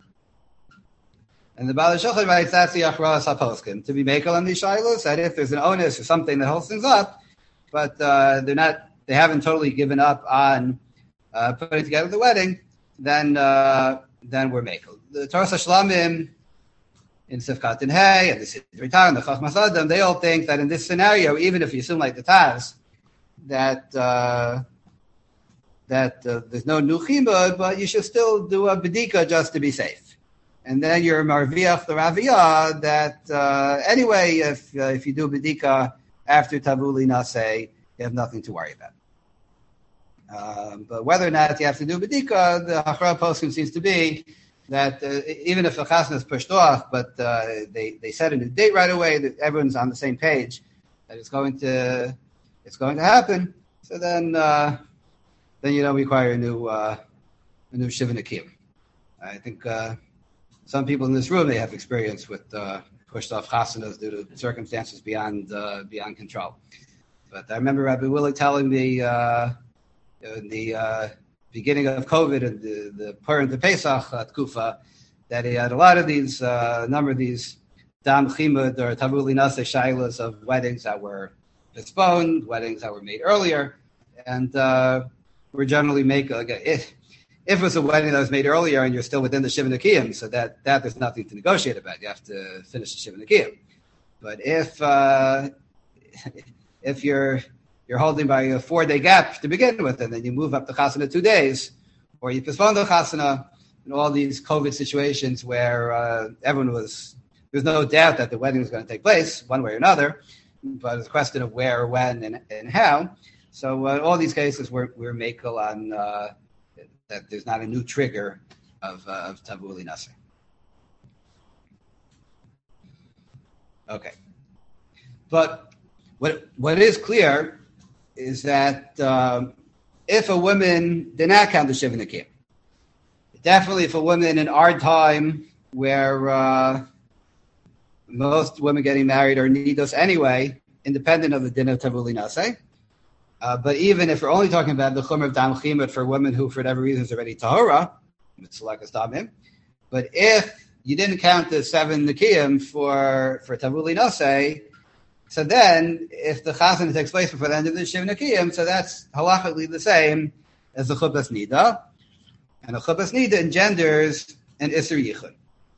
And the Baal HaShulchan writes, that's the Achras HaPoskim, to be makel on these shilos, that if there's an onus or something that holds things up, but uh, they're not, they haven't totally given up on uh, putting together the wedding, then uh, then we're makel. The Torah Shlamim in Sivkat and Hay and the Sidrei Torah and the Chachmas Adam, they all think that in this scenario, even if you assume like the Taz, that uh, that uh, there's no new chimud, but you should still do a bedika just to be safe. And then you're marviach the raviyah that uh, anyway, if uh, if you do bedika after tavuli naseh, you have nothing to worry about. Um, but whether or not you have to do bedika, the hachra poskim seems to be that uh, even if the chasna is pushed off, but uh, they they set a new date right away, that everyone's on the same page, that it's going to it's going to happen. So then uh, then you don't require a new uh, a new shiva nakim. I think. Uh, Some people in this room, they have experience with uh, pushed off chasanas due to circumstances beyond uh, beyond control. But I remember Rabbi Willig telling me uh, in the uh, beginning of COVID and the, the Purim to Pesach uh, Tkufa that he had a lot of these, uh, a number of these dam chimud or tavuli nase shailas of weddings that were postponed, weddings that were made earlier, and uh, we're generally make like it. If it was a wedding that was made earlier and you're still within the Shiva Nekiyim, so that, that there's nothing to negotiate about. You have to finish the Shiva Nekiyim. But if uh, if you're you're holding by a four-day gap to begin with, and then you move up the chasana two days, or you postpone the chasana, in all these COVID situations where uh, everyone was, there's no doubt that the wedding was going to take place one way or another, but it's a question of where, when, and, and how. So uh, all these cases, we're, we're makel on... Uh, that there's not a new trigger of, uh, of Tavuli Nasser. Okay. But what what is clear is that um, if a woman did not count the Shiva Nikiyim, definitely if a woman in our time where uh, most women getting married are nidos anyway, independent of the din of Tavuli Naseh. Uh, but even if we're only talking about the Chumr of Dam Chimut for women who, for whatever reason, is already Tahora, but if you didn't count the seven Nikiyim for, for Tavuli Naseh, so then if the Chazan takes place before the end of the Shiva Nikiyim, so that's halachically the same as the Chuppas Nida. And the Chuppas Nida engenders an Isser Yichud.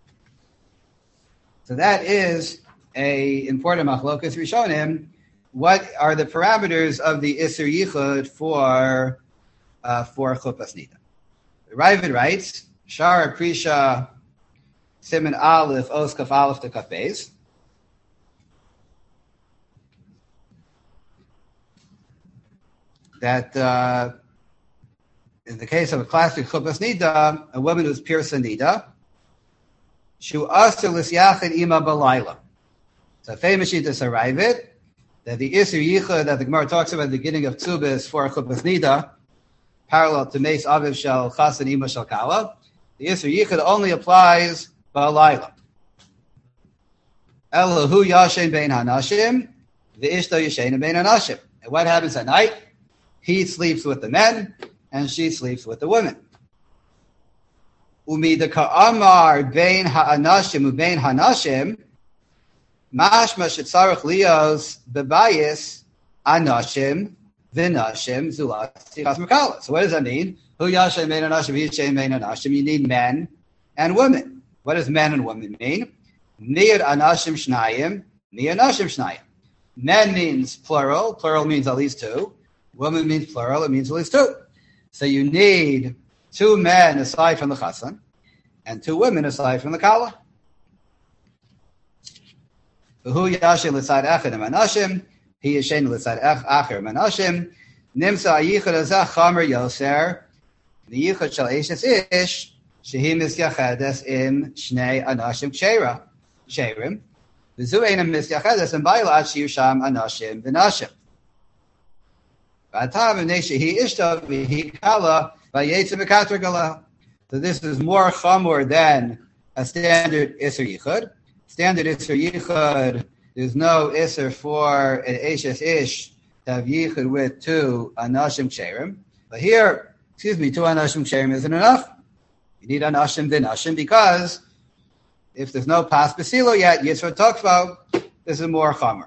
So that is a important machlokas Rishonim. What are the parameters of the Isser Yichud for uh, for Chuppas Nida? The Ravid writes, Shara Prisha Siman Aleph Os Kaf Aleph to Kaf Beis. That uh, in the case of a classic Chuppas Nida, a woman who's Pirsa Nida, Shu Asr L'Syachin Ima Balayla. So famous Shita Sarayvit, that the Isser Yichud that the Gemara talks about at the beginning of Tzubis for Chuppas Nida, parallel to Meis Aviv Shel Chas and Ima Shel Kala, the Isser Yichud only applies Balayla. Elahu Yashen Bein Hanashim, the Ishto Yashen Bein Hanashim. And what happens at night? He sleeps with the men, and she sleeps with the women. Umida ka'amar bein ha'anashim ubein hanashim, mashma shetzarech lios bebayis anashim v'nashim zulat sichas merkala. So what does that mean? Hu yashem bein anashim, yishem bein anashim. You need men and women. What does men and women mean? Mir anashim shnayim, mir anashim shnayim. Men means plural. Plural means at least two. Woman means plural. It means at least two. So you need two men aside from the Chassan and two women aside from the Kala. V'hu yashin l'tzad echad emanashim, he yashin l'tzad acher emanashim, nimsa yichud azah chamer yoser, the yichud shal eshes ish, shehi misyachedes im shnei anashim kshera, ksherim, v'zu einam misyachedes im bailat shiyu sham anashim v'nashim. So this is more chamor than a standard Isser Yichud. Standard Isser Yichud, there's no Isser for an Eshes Ish to have Yichud with two Anashim Ksherim. But here, excuse me, two Anashim Ksherim isn't enough. You need Anashim Dinashim because if there's no Pas Basilo yet, Yitzhak Tokfo, this is more chamor.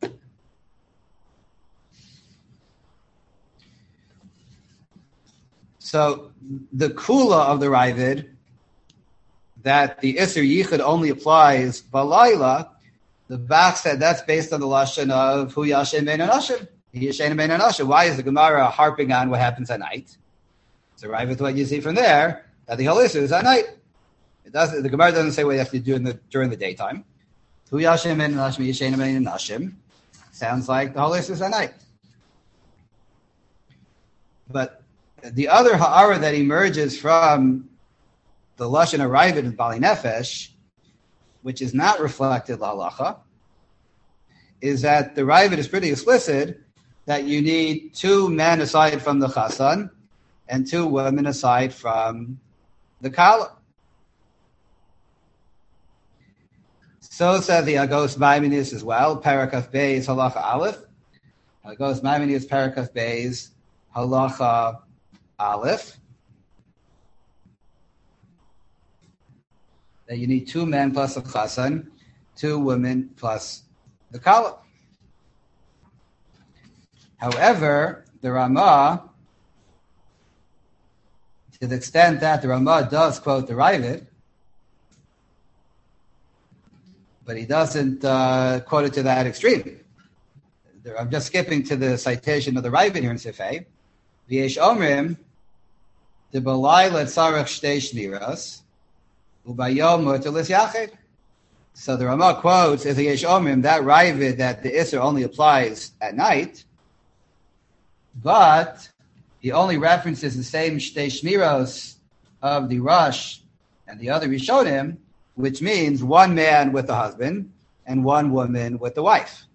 So the kula of the Ravid, that the Isser Yichud only applies Balayla, the Bach said that's based on the Lashon of Hu Yashem Ben Anashim. Yashem Ben Anashim. Why is the Gemara harping on what happens at night? So Ravid, what you see from there, that the whole Isser is at night. It doesn't. The Gemara doesn't say what you have to do in the, during the daytime. Hu Yashem Ben Anashim, Yashem Ben Anashim. Sounds like the whole Isser is at night. But the other ha'ara that emerges from the Lashon HaRavid in Bali Nefesh, which is not reflected l'halacha, is that the Ravid is pretty explicit that you need two men aside from the Chassan and two women aside from the Kala. So said the Agos Maimonides as well, Parakaf Beis Halacha Aleph. Agos Maimonides Parakaf Beis Halacha Aleph, that you need two men plus a chassan, two women plus the kala. However, the Ramah, to the extent that the Ramah does quote the Ravid, but he doesn't uh, quote it to that extreme. I'm just skipping to the citation of the Ravid here in Sifei. V'yesh omrim, the balayla tzarech shtei shmiras, ubayom muter l'syached. So the Ramah quotes, as v'yesh omrim, that Ravid that the Isser only applies at night, but he only references the same Shtei Shmiros of the Rosh and the other Rishonim, which means one man with the husband and one woman with the wife.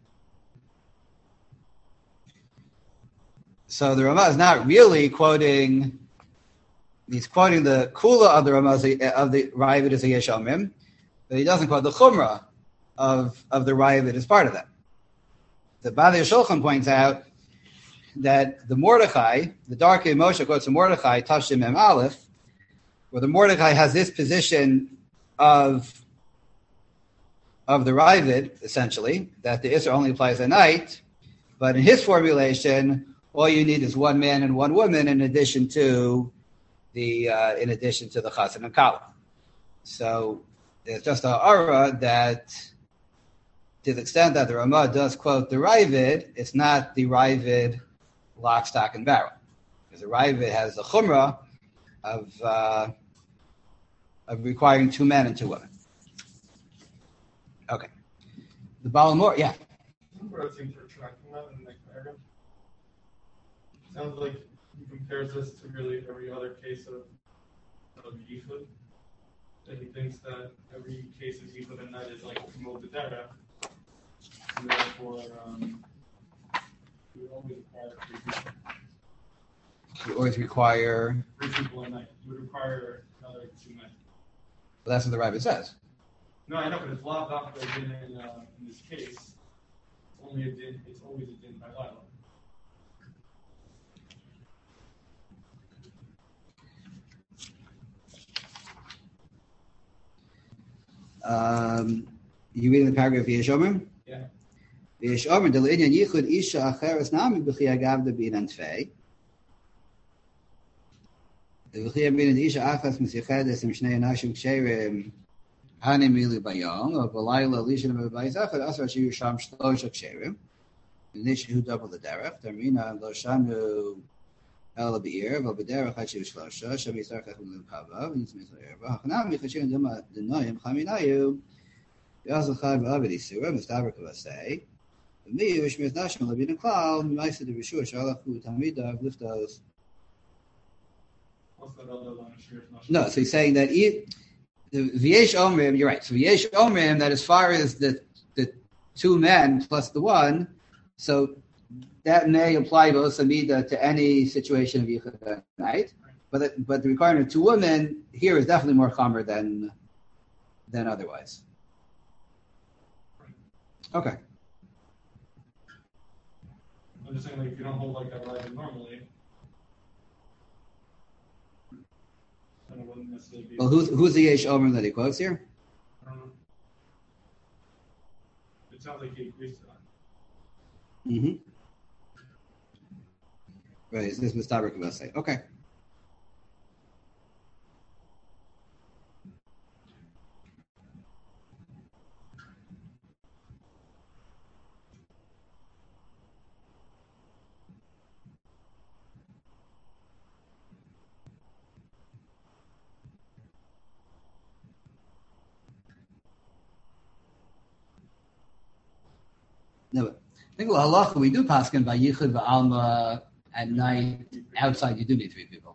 So the Ramah is not really quoting, he's quoting the Kula of the Ramah of the Ravid as a Yesh Omrim, but he doesn't quote the Chumrah of, of the Ravid as part of that. The Bali Shulchan points out that the Mordechai, the Darkei Moshe quotes the Mordechai, Tashim Mem Aleph, where the Mordechai has this position of of the Ravid, essentially, that the Isser only applies at night, but in his formulation, all you need is one man and one woman in addition to the uh, in addition to the Chassan and Kala. So there's just a aura that, to the extent that the Ramah does quote the Ravid, it's not the Ravid lock, stock, and barrel, because the Ravid has the Chumrah of uh, of requiring two men and two women. Okay. The Balamor, yeah.
What I was thinking for tracking that in the next paragraph. Sounds like he compares this to really every other case of, of Yichud. That he thinks that every case of Yichud and that is like Kumol B'derech. And therefore, um, we always require three people.
You always require...
Three people a night. You would require another two men.
Well, that's what the Ravid says.
No, I know, but it's law doctor din in, uh, in this case. It's only a din. It's always a din by law.
Um, you read in the paragraph V'yesh Omer?
Yeah.
V'yesh Omer del inyan yichud isha acheres nami b'chi agavda b'inan tfei. V'chi b'inan isha achas misichedes im shnei anashim ksherim hanim milu bayom or b'layla lishanim b'bayis achad asar shiyu sham shlosha ksherim v'nishu double the derech termina lo shanu el b'ir v'b'derech hachiv shlosha shem yisarchach milu kava v'nismis l'erva hachanam yichashim dema denoyim chaminayu v'azachad v'avid isura mistaber kavasei v'mi v'shmiz nashim l'bin klal m'maisa de v'shur shalachu tamidav liftos. No, so he's saying that he, the V'yesh Omrim, you're right. So V'yesh Omrim, that as far as the the two men plus the one, so that may apply to Osamida to any situation of Yichud at night. But the, but the requirement of two women here is definitely more chomer than than otherwise. Okay.
I'm just saying, like, if you don't hold like that right normally.
Well, who's who's the Yesh Omer that he quotes here?
I don't know. It sounds like he agrees to that.
Mm-hmm. Right, this is Mistaber Kavasei. Okay. No, but I think halacha we do paskin by yichud v'alma at night outside. You do need three people.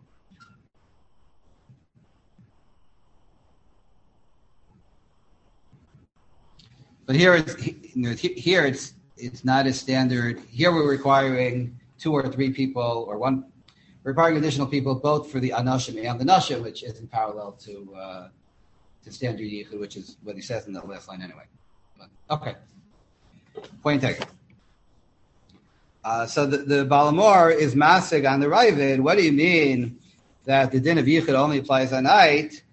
But here it's you know, here it's it's not a standard. Here we're requiring two or three people or one, we're requiring additional people both for the anashim and the nashim, which isn't parallel to uh, to standard yichud, which is what he says in the last line anyway. But, okay. Point taken. Uh, so the, the Balamor is masig on the Ravid. What do you mean that the din of Yichud only applies at night?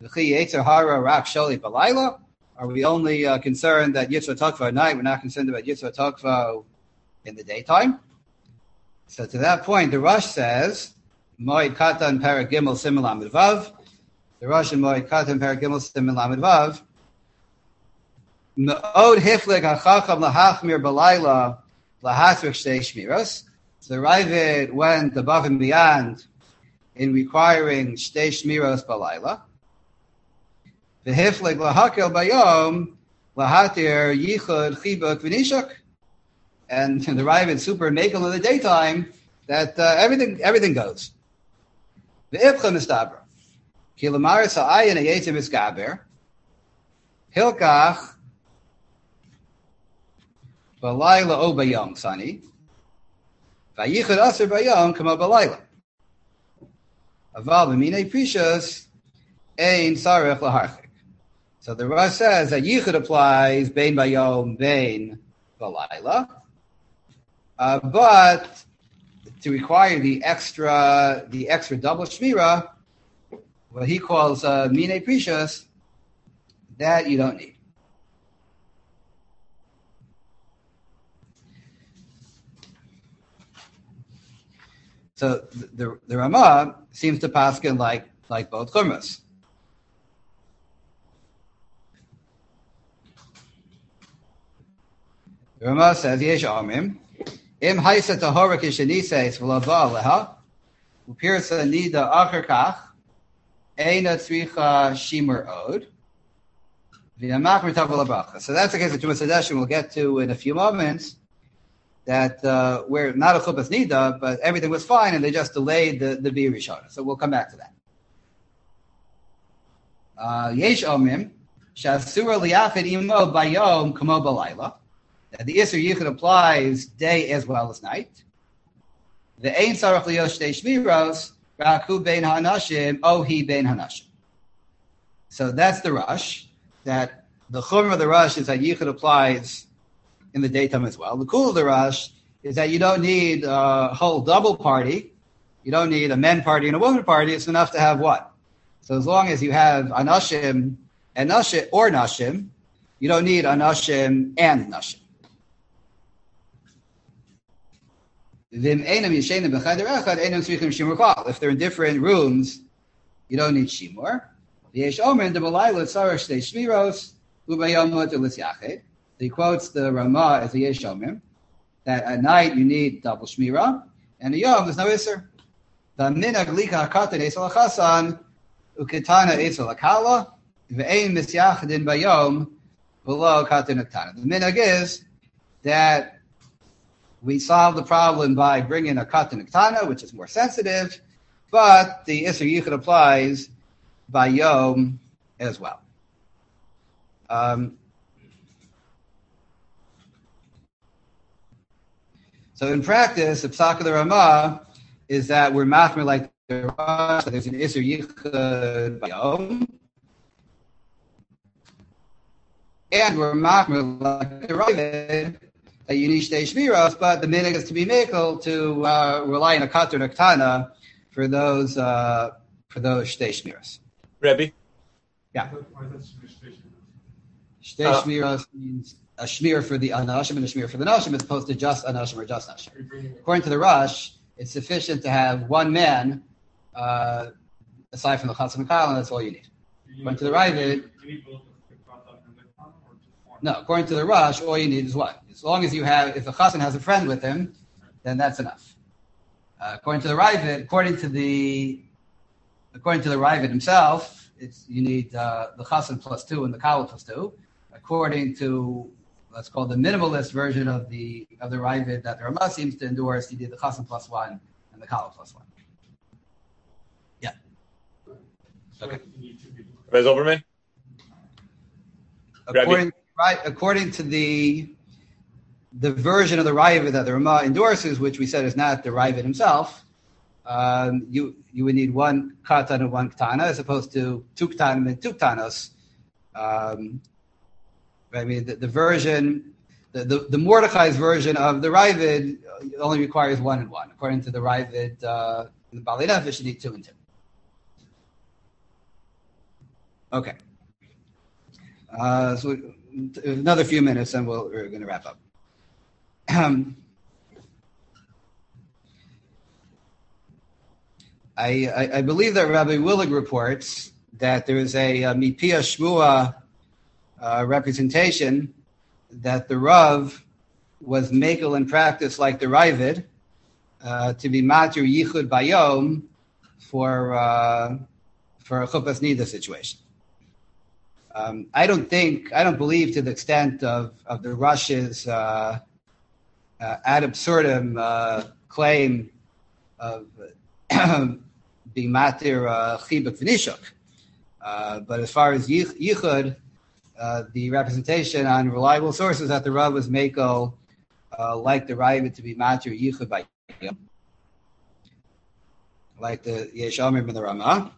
Are we only uh, concerned that Yitzhak Tokva at night? We're not concerned about Yitzhak Tokva in the daytime? So to that point, the Rosh says, Moed Katan Perek Gimel Simon Lamed Vav. The Rosh in Moed Katan Perek Gimel Simon Lamed Vav. Me'od hiflik hachacham lahachmir balayla lahasrich shtei shmiros. So the Ravid went above and beyond in requiring shtei shmiros balayla. V'hiflik lahakel bayom lahatir yichud chibuk v'nishuk. And the Ravid super makel in the daytime that uh, everything everything goes. Ve'ibcha mistabra. Ki l'maris ha'ayin ha'yetzim miskaber. Hilkach b'layla o b'yom sani. V'yichud aser b'yom kama b'layla. Aval b'minei prishas ein sarech l'harchik. So the Rosh says that yichud applies bein b'yom, bein b'layla. Uh, but to require the extra, the extra double shmira, what he calls uh, minei prishas, that you don't need. So the the, the Ramah seems to paskin like like both chumras. The Ramah says yesh amrim im haisa tahora kishanises v'lo ba'aleha upirsa nida acher kach eina tzricha shimer od v'yamak mitav l'bracha. So that's the case of Tumas Hadashim we'll get to in a few moments. That uh, where not a chuppahs nida, but everything was fine, and they just delayed the the bir rishona. So we'll come back to that. Yesh omim shasura liyachid imo bayom kamo balayla. That the isur yichud applies day as well as night. The ein sarach liyosh shtei shmiros raku bein hanashim ohi bein hanashim. So that's the rush. That the chumrah of the rush is that yichud applies in the daytime as well. The cool of the rush is that you don't need a whole double party. You don't need a men party and a woman party. It's enough to have one. So as long as you have anashim and nashim or nashim, you don't need anashim and nashim. If they're in different rooms, you don't need shimur. He quotes the Ramah as the Yesh Omim, that at night you need double shmira, and a yom there's no iser. The minag lika hakatan esel achasan uketana esel akala ve'ein misyachadin bayom below katan aktana. The minag is that we solve the problem by bringing a katan aktana, which is more sensitive, but the iser yichud applies by yom as well. Um, So in practice, the psak of the Ramah is that we're machmer like the Ramah, so there's an Isser Yichud Bayom, and we're machmer like the Ravid that you need shtei shmiros, but the minhag is to be makel to uh, rely on a kater and a ktana for those uh, for those shtei shmiros.
Rebbe?
Yeah. Shtei
Uh,
shmiros means a shmir for the anashim and a shmir for the nashim as opposed to just anashim or just nashim. According to the Rush, it's sufficient to have one man, uh, aside from the chasam and kala, and that's all you need. According to the Ravid, no, according to the Rush, all you need is what? As long as you have, if the chassan has a friend with him, then that's enough. Uh, according to the Ravid, according to the, according to the Ravid himself, it's you need uh, the chassan plus two and the kala plus two. According to let's call the minimalist version of the of the Ravid that the Ramah seems to endorse, you did the chassan plus one and the kala plus one. Yeah. Okay.
Rebbe Zilberman?
According right, according to the the version of the Ravid that the Ramah endorses, which we said is not the Ravid himself, um, you you would need one katan and one ktana as opposed to two ktanim and two ktanos. Um, I mean, the, the version, the, the, the Mordechai's version of the Ravid only requires one and one. According to the Ravid, uh, the Bali Nefesh, you need two and two. Okay. Uh, so we, another few minutes, and we'll, we're going to wrap up. Um, I, I, I believe that Rabbi Willig reports that there is a, a Mipia Shmua uh, representation that the Rav was makel in practice like the Ravid uh, to be matir yichud bayom for uh, for a chuppahs nida situation. Um, I don't think, I don't believe to the extent of, of the Rush's uh, uh, ad absurdum uh, claim of being matir uh, chibuk v'nishuk. Uh, but as far as yichud, uh, the representation on reliable sources that the Rav was meko, uh, like the Ravid to be matir yichud by yom, like the Yesh Omer ben the Ramah.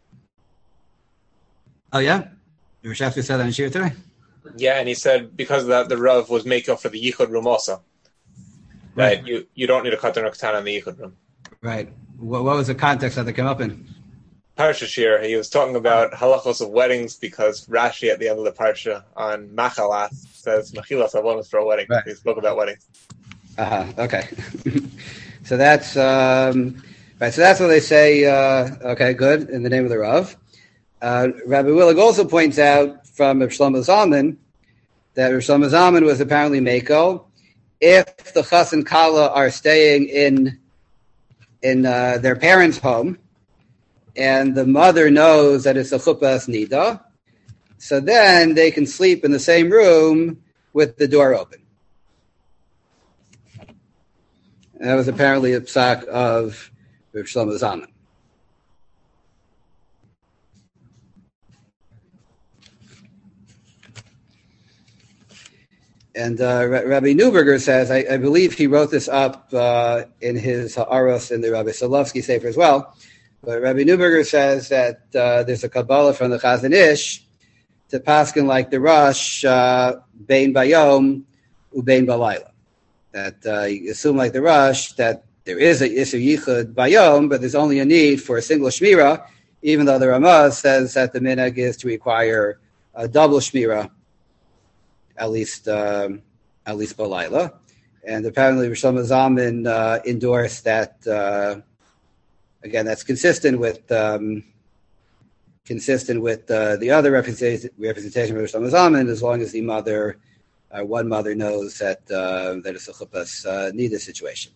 Oh yeah, the Rishafti said that in Shir today.
Yeah, and he said because of that the Rav was meko for the yichud room also. Right, right. you you don't need a katan or katan in the yichud room.
Right. What, what was the context that they came up in?
Parsha Shir, he was talking about halachos of weddings because Rashi at the end of the Parsha on Machalas says Mechilas avonos for a wedding. Right. He spoke about weddings.
Uh-huh, okay. so that's um, right. So that's what they say. Uh, okay, good. In the name of the Rav, uh, Rabbi Willig also points out from Rav Shlomo Zalman that Rav Shlomo Zalman was apparently meko if the chas and kala are staying in in uh, their parents' home, and the mother knows that it's a chuppahs nida, so then they can sleep in the same room with the door open. And that was apparently a psak of Rav Shlomo Zalman. And uh, Rabbi Neuberger says, I, I believe he wrote this up uh, in his Ha'aros in the Rabbi Solovsky Sefer as well. But Rabbi Neuberger says that uh, there's a Kabbalah from the Chazon Ish to paskin like the Rosh, uh, Bein Bayom, Ubein Balayla. That uh, you assume like the Rosh that there is a Yisur Yichud Bayom, but there's only a need for a single Shmira, even though the Ramah says that the minhag is to require a double Shmira, at least um, at least Balayla. And apparently Rosh Zalman uh, endorsed that. Uh, again, that's consistent with um, consistent with uh, the other representation, representation of Rosh Zalman, as long as the mother, uh, one mother knows that uh, that it's a chuppahs uh, nida situation.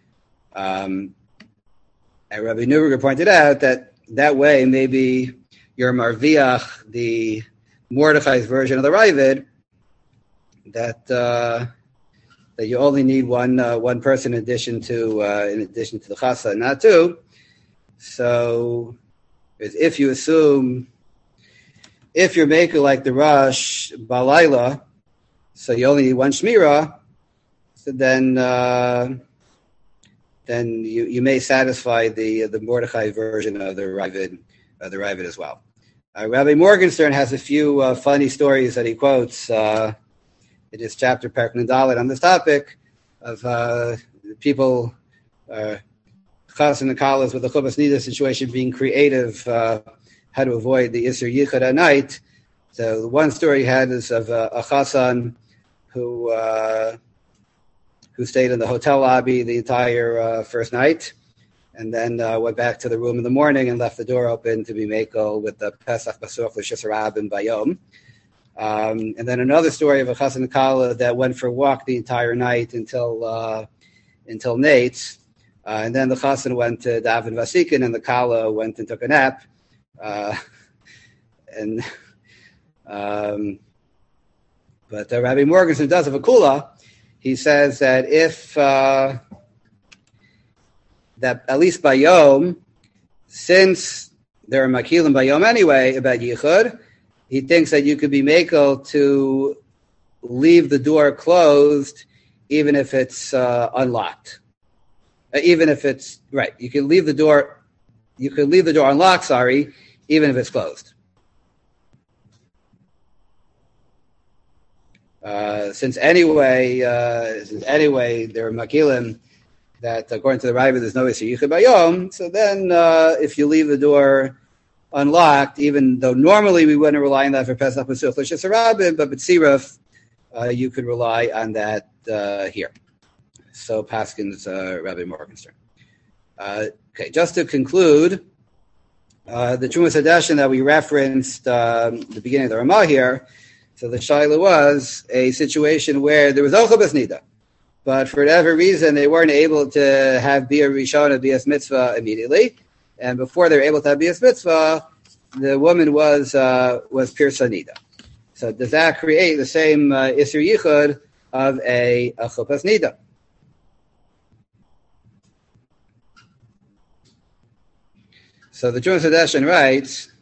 Um, and Rabbi Neuberger pointed out that that way maybe your marviach, the Mordechai's version of the Ravid, that uh, that you only need one uh, one person in addition to uh, in addition to the chasa, not two. So, if you assume if you're making like the Rosh Balayla, so you only need one shmira, so then uh, then you, you may satisfy the the Mordechai version of the Ravid uh, the Ravid as well. Uh, Rabbi Morgenstern has a few uh, funny stories that he quotes. Uh, in his chapter Perek Dalet on this topic of uh, people, uh, chas and kalas with the chuppahs nida situation being creative, uh, how to avoid the Isser Yichud at night. So the one story he had is of uh, a chassan who uh, who stayed in the hotel lobby the entire uh, first night, and then uh, went back to the room in the morning and left the door open to be mekel with the Pesach Basuch L'Shis Rabin Bayom. Um, and then another story of a chas and kala that went for a walk the entire night until uh, until Nate's. Uh, and then the chassan went to Daven Vasikin, and the kala went and took a nap. Uh, and um, but uh, Rabbi Morgenstern does have a kula. He says that if uh, that at least by Yom, since there are makilim by Yom anyway about yichud, he thinks that you could be makel to leave the door closed, even if it's uh, unlocked. Uh, even if it's right, you can leave the door. You could leave the door unlocked. Sorry, even if it's closed. Uh, since anyway, uh, since anyway, there are makilim that, according to the Ravid, there's no issue yichud bayom. So then, uh, if you leave the door unlocked, even though normally we wouldn't rely on that for Pesach Basuch L'Shis Rabin, but B'tziruf, uh, you could rely on that uh, here. So Paskin's uh, Rabbi Morgenstern. Uh, okay, just to conclude, uh, the Trumas Hadeshin that we referenced um, the beginning of the Ramah here, so the Shaila was a situation where there was no chuppahs nida, but for whatever reason they weren't able to have Bia Rishona, Bias Mitzvah immediately. And before they were able to have Bias Mitzvah, the woman was uh, was Pirsa Nida. So does that create the same uh, Isser Yichud of a, a Chuppahs Nida? So the Trumas Hadeshin writes,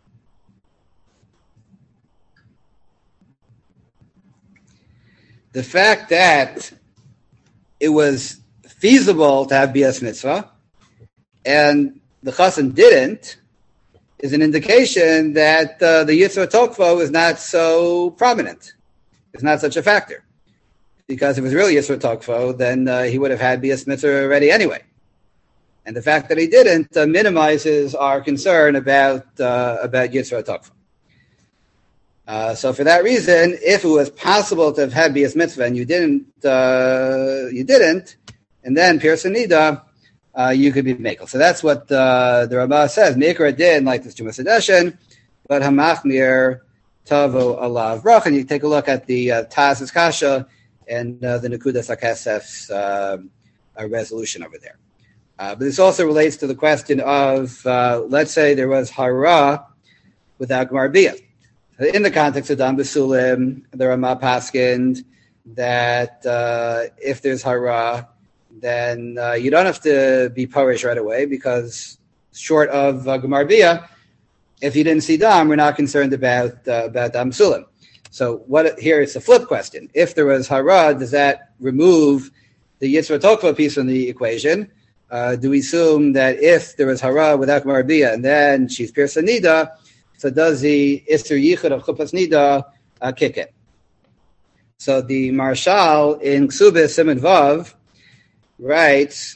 the fact that it was feasible to have bias mitzvah and the chassan didn't is an indication that uh, the Yitzhak Tokfo is not so prominent. It's not such a factor. Because if it was really Yitzhak Tokfo, then uh, he would have had bias mitzvah already anyway. And the fact that he didn't uh, minimizes our concern about uh, about Yitzhak Tokfo. Uh, so for that reason, if it was possible to have had bias mitzvah and you didn't, uh, you didn't, and then Pearson Nida, uh, you could be mekel. So that's what uh, the Ramah says. Meikra did like this Trumas Hadeshin, but Hamachmir Tavo Alav Brach. And you take a look at the uh, Taz's Kasha and uh, the Nekudas HaKesef's uh, uh, resolution over there. Uh, but this also relates to the question of, uh, let's say there was hara without Gemar Bia. In the context of Dan Basulim, the Ramah paskined that uh, if there's hara, then uh, you don't have to be parish right away because short of uh, Gemar Bia, if you didn't see Dam, we're not concerned about uh, about Dan Basulim. So what here is a flip question. If there was hara, does that remove the Yitzhak Tokfa piece from the equation? Uh, do we assume that if there was hara without Gemar Bia and then she's Pearson Nida, so does the Isser Yichud of Chupas Nida uh, kick in? So the Marshal in Ksubis Simon Vav writes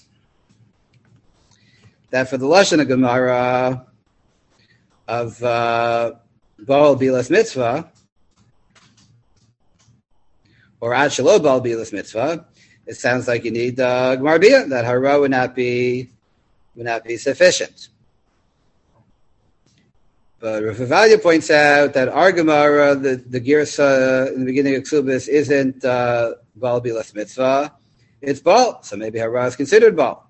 that for the Lashon of Gemara of uh, Baal Bilas Mitzvah, or Ad Shelo Baal Bilas Mitzvah, it sounds like you need uh, Gemar Bia, that hara would not be would not be sufficient. But Rav Avadia points out that our Gemara, the, the Girsa in the beginning of Ksubis, isn't uh, Baal Bilas Mitzvah, it's Baal. So maybe hara is considered Baal.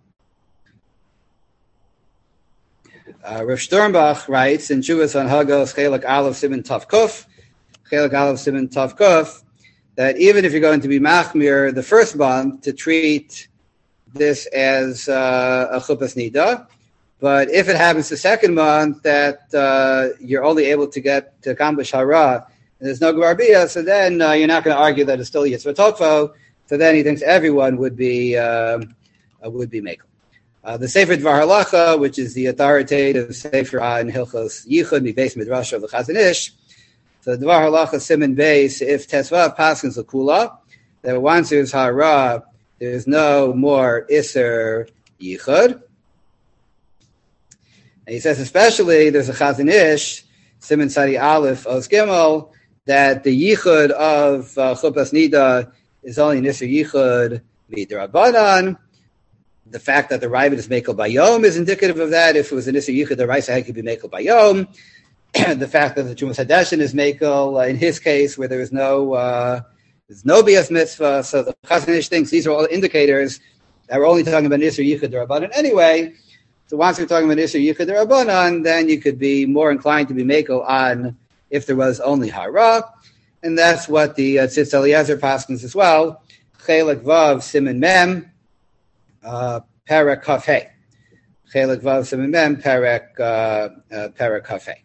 Uh, Rav Sternbach writes in Chuvas on Hagos, Chelak Aleph Siman Tav Kuf, Chelak Aleph Siman Tav Kuf, that even if you're going to be machmir the first month to treat this as uh, a chupas nida, but if it happens the second month that uh, you're only able to get to accomplish hara, and there's no Gemar Bia, so then uh, you're not going to argue that it's still Yitzvah Tokfo. So then he thinks everyone would be um, uh, would be mekel. Uh, the Sefer Dvar Halacha, which is the authoritative Sefer on Hilchos Yichud, Mibeis Midrash of the Chazon Ish. So Dvar Halacha Siman Beis, if Tesva Paskins L'Kula, that once there's hara, there's no more Isser Yichud. And he says especially there's a Chazon Ish, Siman Sadi Aleph Oz Gimel, that the Yichud of uh, Chupas Nida is only an Isser Yichud Midrabanan. The fact that the Ravid is Mekel Bayom is indicative of that. If it was an Isser Yichud, the Raisa could be Mekel Bayom. The fact that the Trumas Hadeshin is Mekel, uh, in his case, where there is no uh, there's no Bias Mitzvah, so the Chazon Ish thinks these are all indicators that we're only talking about Isser Yichud Rabbanan anyway. So once we're talking about Isser Yichud Rabbanan, then you could be more inclined to be Mekel on if there was only hara, and that's what the uh, Tzitz Eliezer paskins as well. Chelek Vav Siman Mem, uh, Perek Kaf Hey. Chelek Vav Siman Mem, Perek uh, uh, Perek Kaf Hey.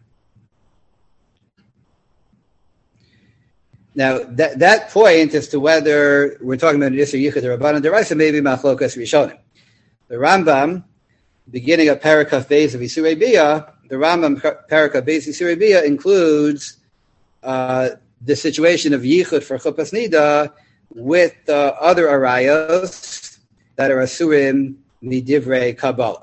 Now, that, that point as to whether we're talking about an Isser Yichud or Rabbanan Deraisa, maybe Machlokas Rishonim. The Rambam, beginning of Parakaf Beis of Isurei Bia, the Rambam Parakaf Beis Isurei Bia includes uh, the situation of Yichud for Chupas Nida with uh, other arayos that are Asurim Midivrei Kabbalah.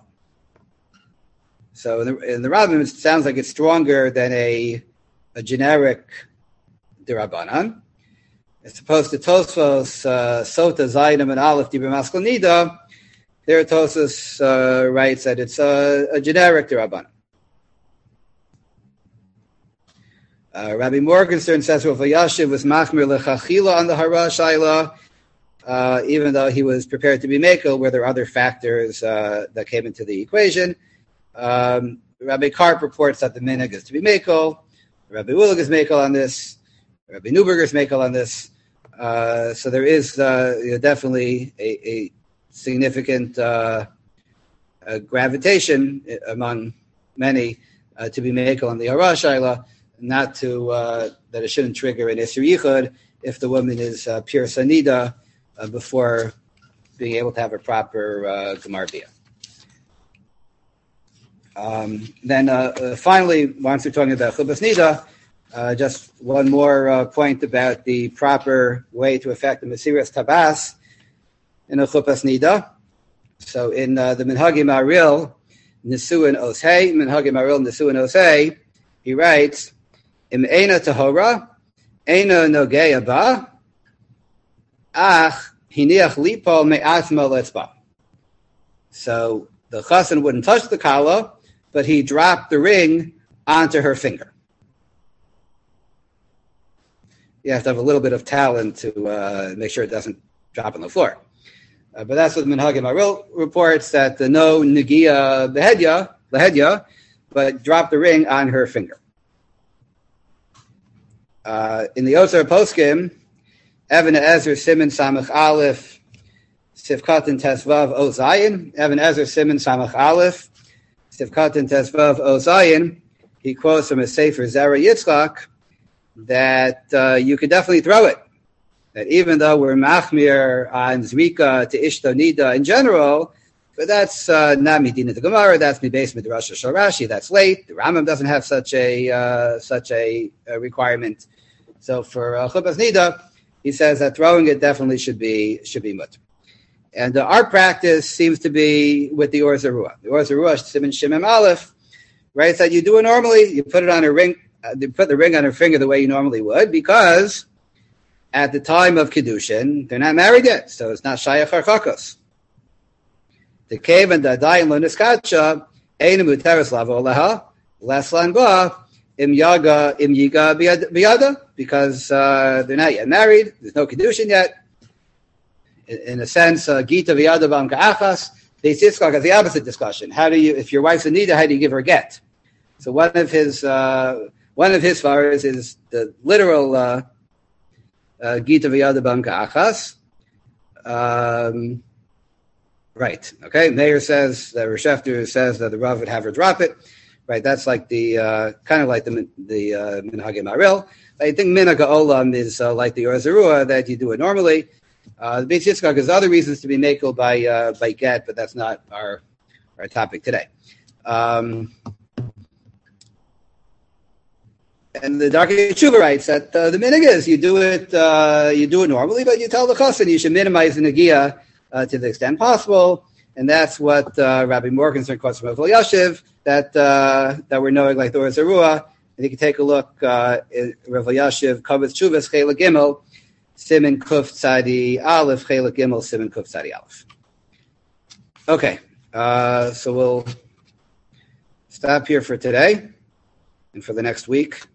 So in the, in the Rambam, it sounds like it's stronger than a, a generic Dirabanan. As opposed to Tosfos, uh, Sota, Zayim, and Aleph, Dibra Maskal Nida, there Tosfos uh, writes that it's a, a generic Dirabanan. Uh, Rabbi Morgenstern says Rav Yashiv was Machmir Lechachila on the Hara Shaila, uh, even though he was prepared to be Mekel, where there are other factors uh, that came into the equation. Um, Rabbi Karp reports that the minhag is to be Mekel. Rabbi Willig is Mekel on this. Rabbi Neuberger is Mekel on this. Uh, so there is uh, you know, definitely a, a significant uh, uh, gravitation among many, uh, to be mekel on the hara shaila, not to uh, that it shouldn't trigger an isur yichud if the woman is uh, pure sanida uh, before being able to have a proper uh, gemar bia. Um, then uh, uh, finally, once we're talking about chubas nida, uh, just one more uh, point about the proper way to effect the mesiras tabas in a chubas nida. So in uh, the Minhagim Aril, Nisuin Osei, Minhagim Aril Nisuin Osei, he writes, Im eina tahora, eina nogea ba, ach hiniach lipol me'atma letzba. So the chassan wouldn't touch the kala, but he dropped the ring onto her finger. You have to have a little bit of talent to uh, make sure it doesn't drop on the floor. Uh, but that's what Minhagim Aril reports, that the no negia behedya, behedya, but dropped the ring on her finger. Uh, in the Osir Poskim, Evan Ezer Simon Samach Aleph, Sivkatan Tesvav O Zayin, Evan Ezer Simon Samach Aleph, Sivkatan Tesvav O Zayin, he quotes from a Sefer Zera Yitzchak that uh, you could definitely throw it. That even though we're machmir on zrika to ishto nida in general, but that's uh, not midina the Gemara, that's mibeis midrash shel Rashi, that's late. The Rambam doesn't have such a uh, such a, a requirement. So for uh, chubas nida, he says that throwing it definitely should be should be mutter. And uh, our practice seems to be with the Or Zarua. The Or Zarua, Siman Shemem Aleph, writes that you do it normally. You put it on a ring, uh, you put the ring on her finger the way you normally would, because at the time of Kiddushin, they're not married yet, so it's not Shayach Harchakos. The cave and the Adayin Lo Niskacha, Ein Muteres Lavo Leha, Leslan Ba, Im Yaga, Im Yiga Biyada, because uh, they're not yet married, there's no Kiddushin yet. In, in a sense, uh, Gita Biyada Bam Ka'achas, the Yitzchak has the opposite discussion. How do you, if your wife's a Nida, how do you give her get? So one of his, uh, one of his fathers is the literal, uh, Uh, Gita v'yada bam ka'achas. Um, right. Okay. Meir says that Reshefter says that the Rav would have her drop it. Right. That's like the uh, kind of like the the uh, Minhagim Aril. I think Minhag Olam is uh, like the Or Zarua, that you do it normally. Uh, the Beis Yitzchak has other reasons to be makel by uh, by get, but that's not our our topic today. Um, And the Darkei Tshuva writes that uh, the minhag is you do it uh, you do it normally, but you tell the chassan you should minimize the negia uh, to the extent possible, and that's what uh, Rabbi Morgenstern quotes from Rav Yashiv, that uh, that we're knowing like the Or Zarua. And you can take a look uh, at Rav Yashiv Kavod Tshuvas Chela Gimel Siman Kuf Tzadi Aleph Chela Gimel Siman Kuf Tzadi Aleph. Okay, uh, so we'll stop here for today and for the next week.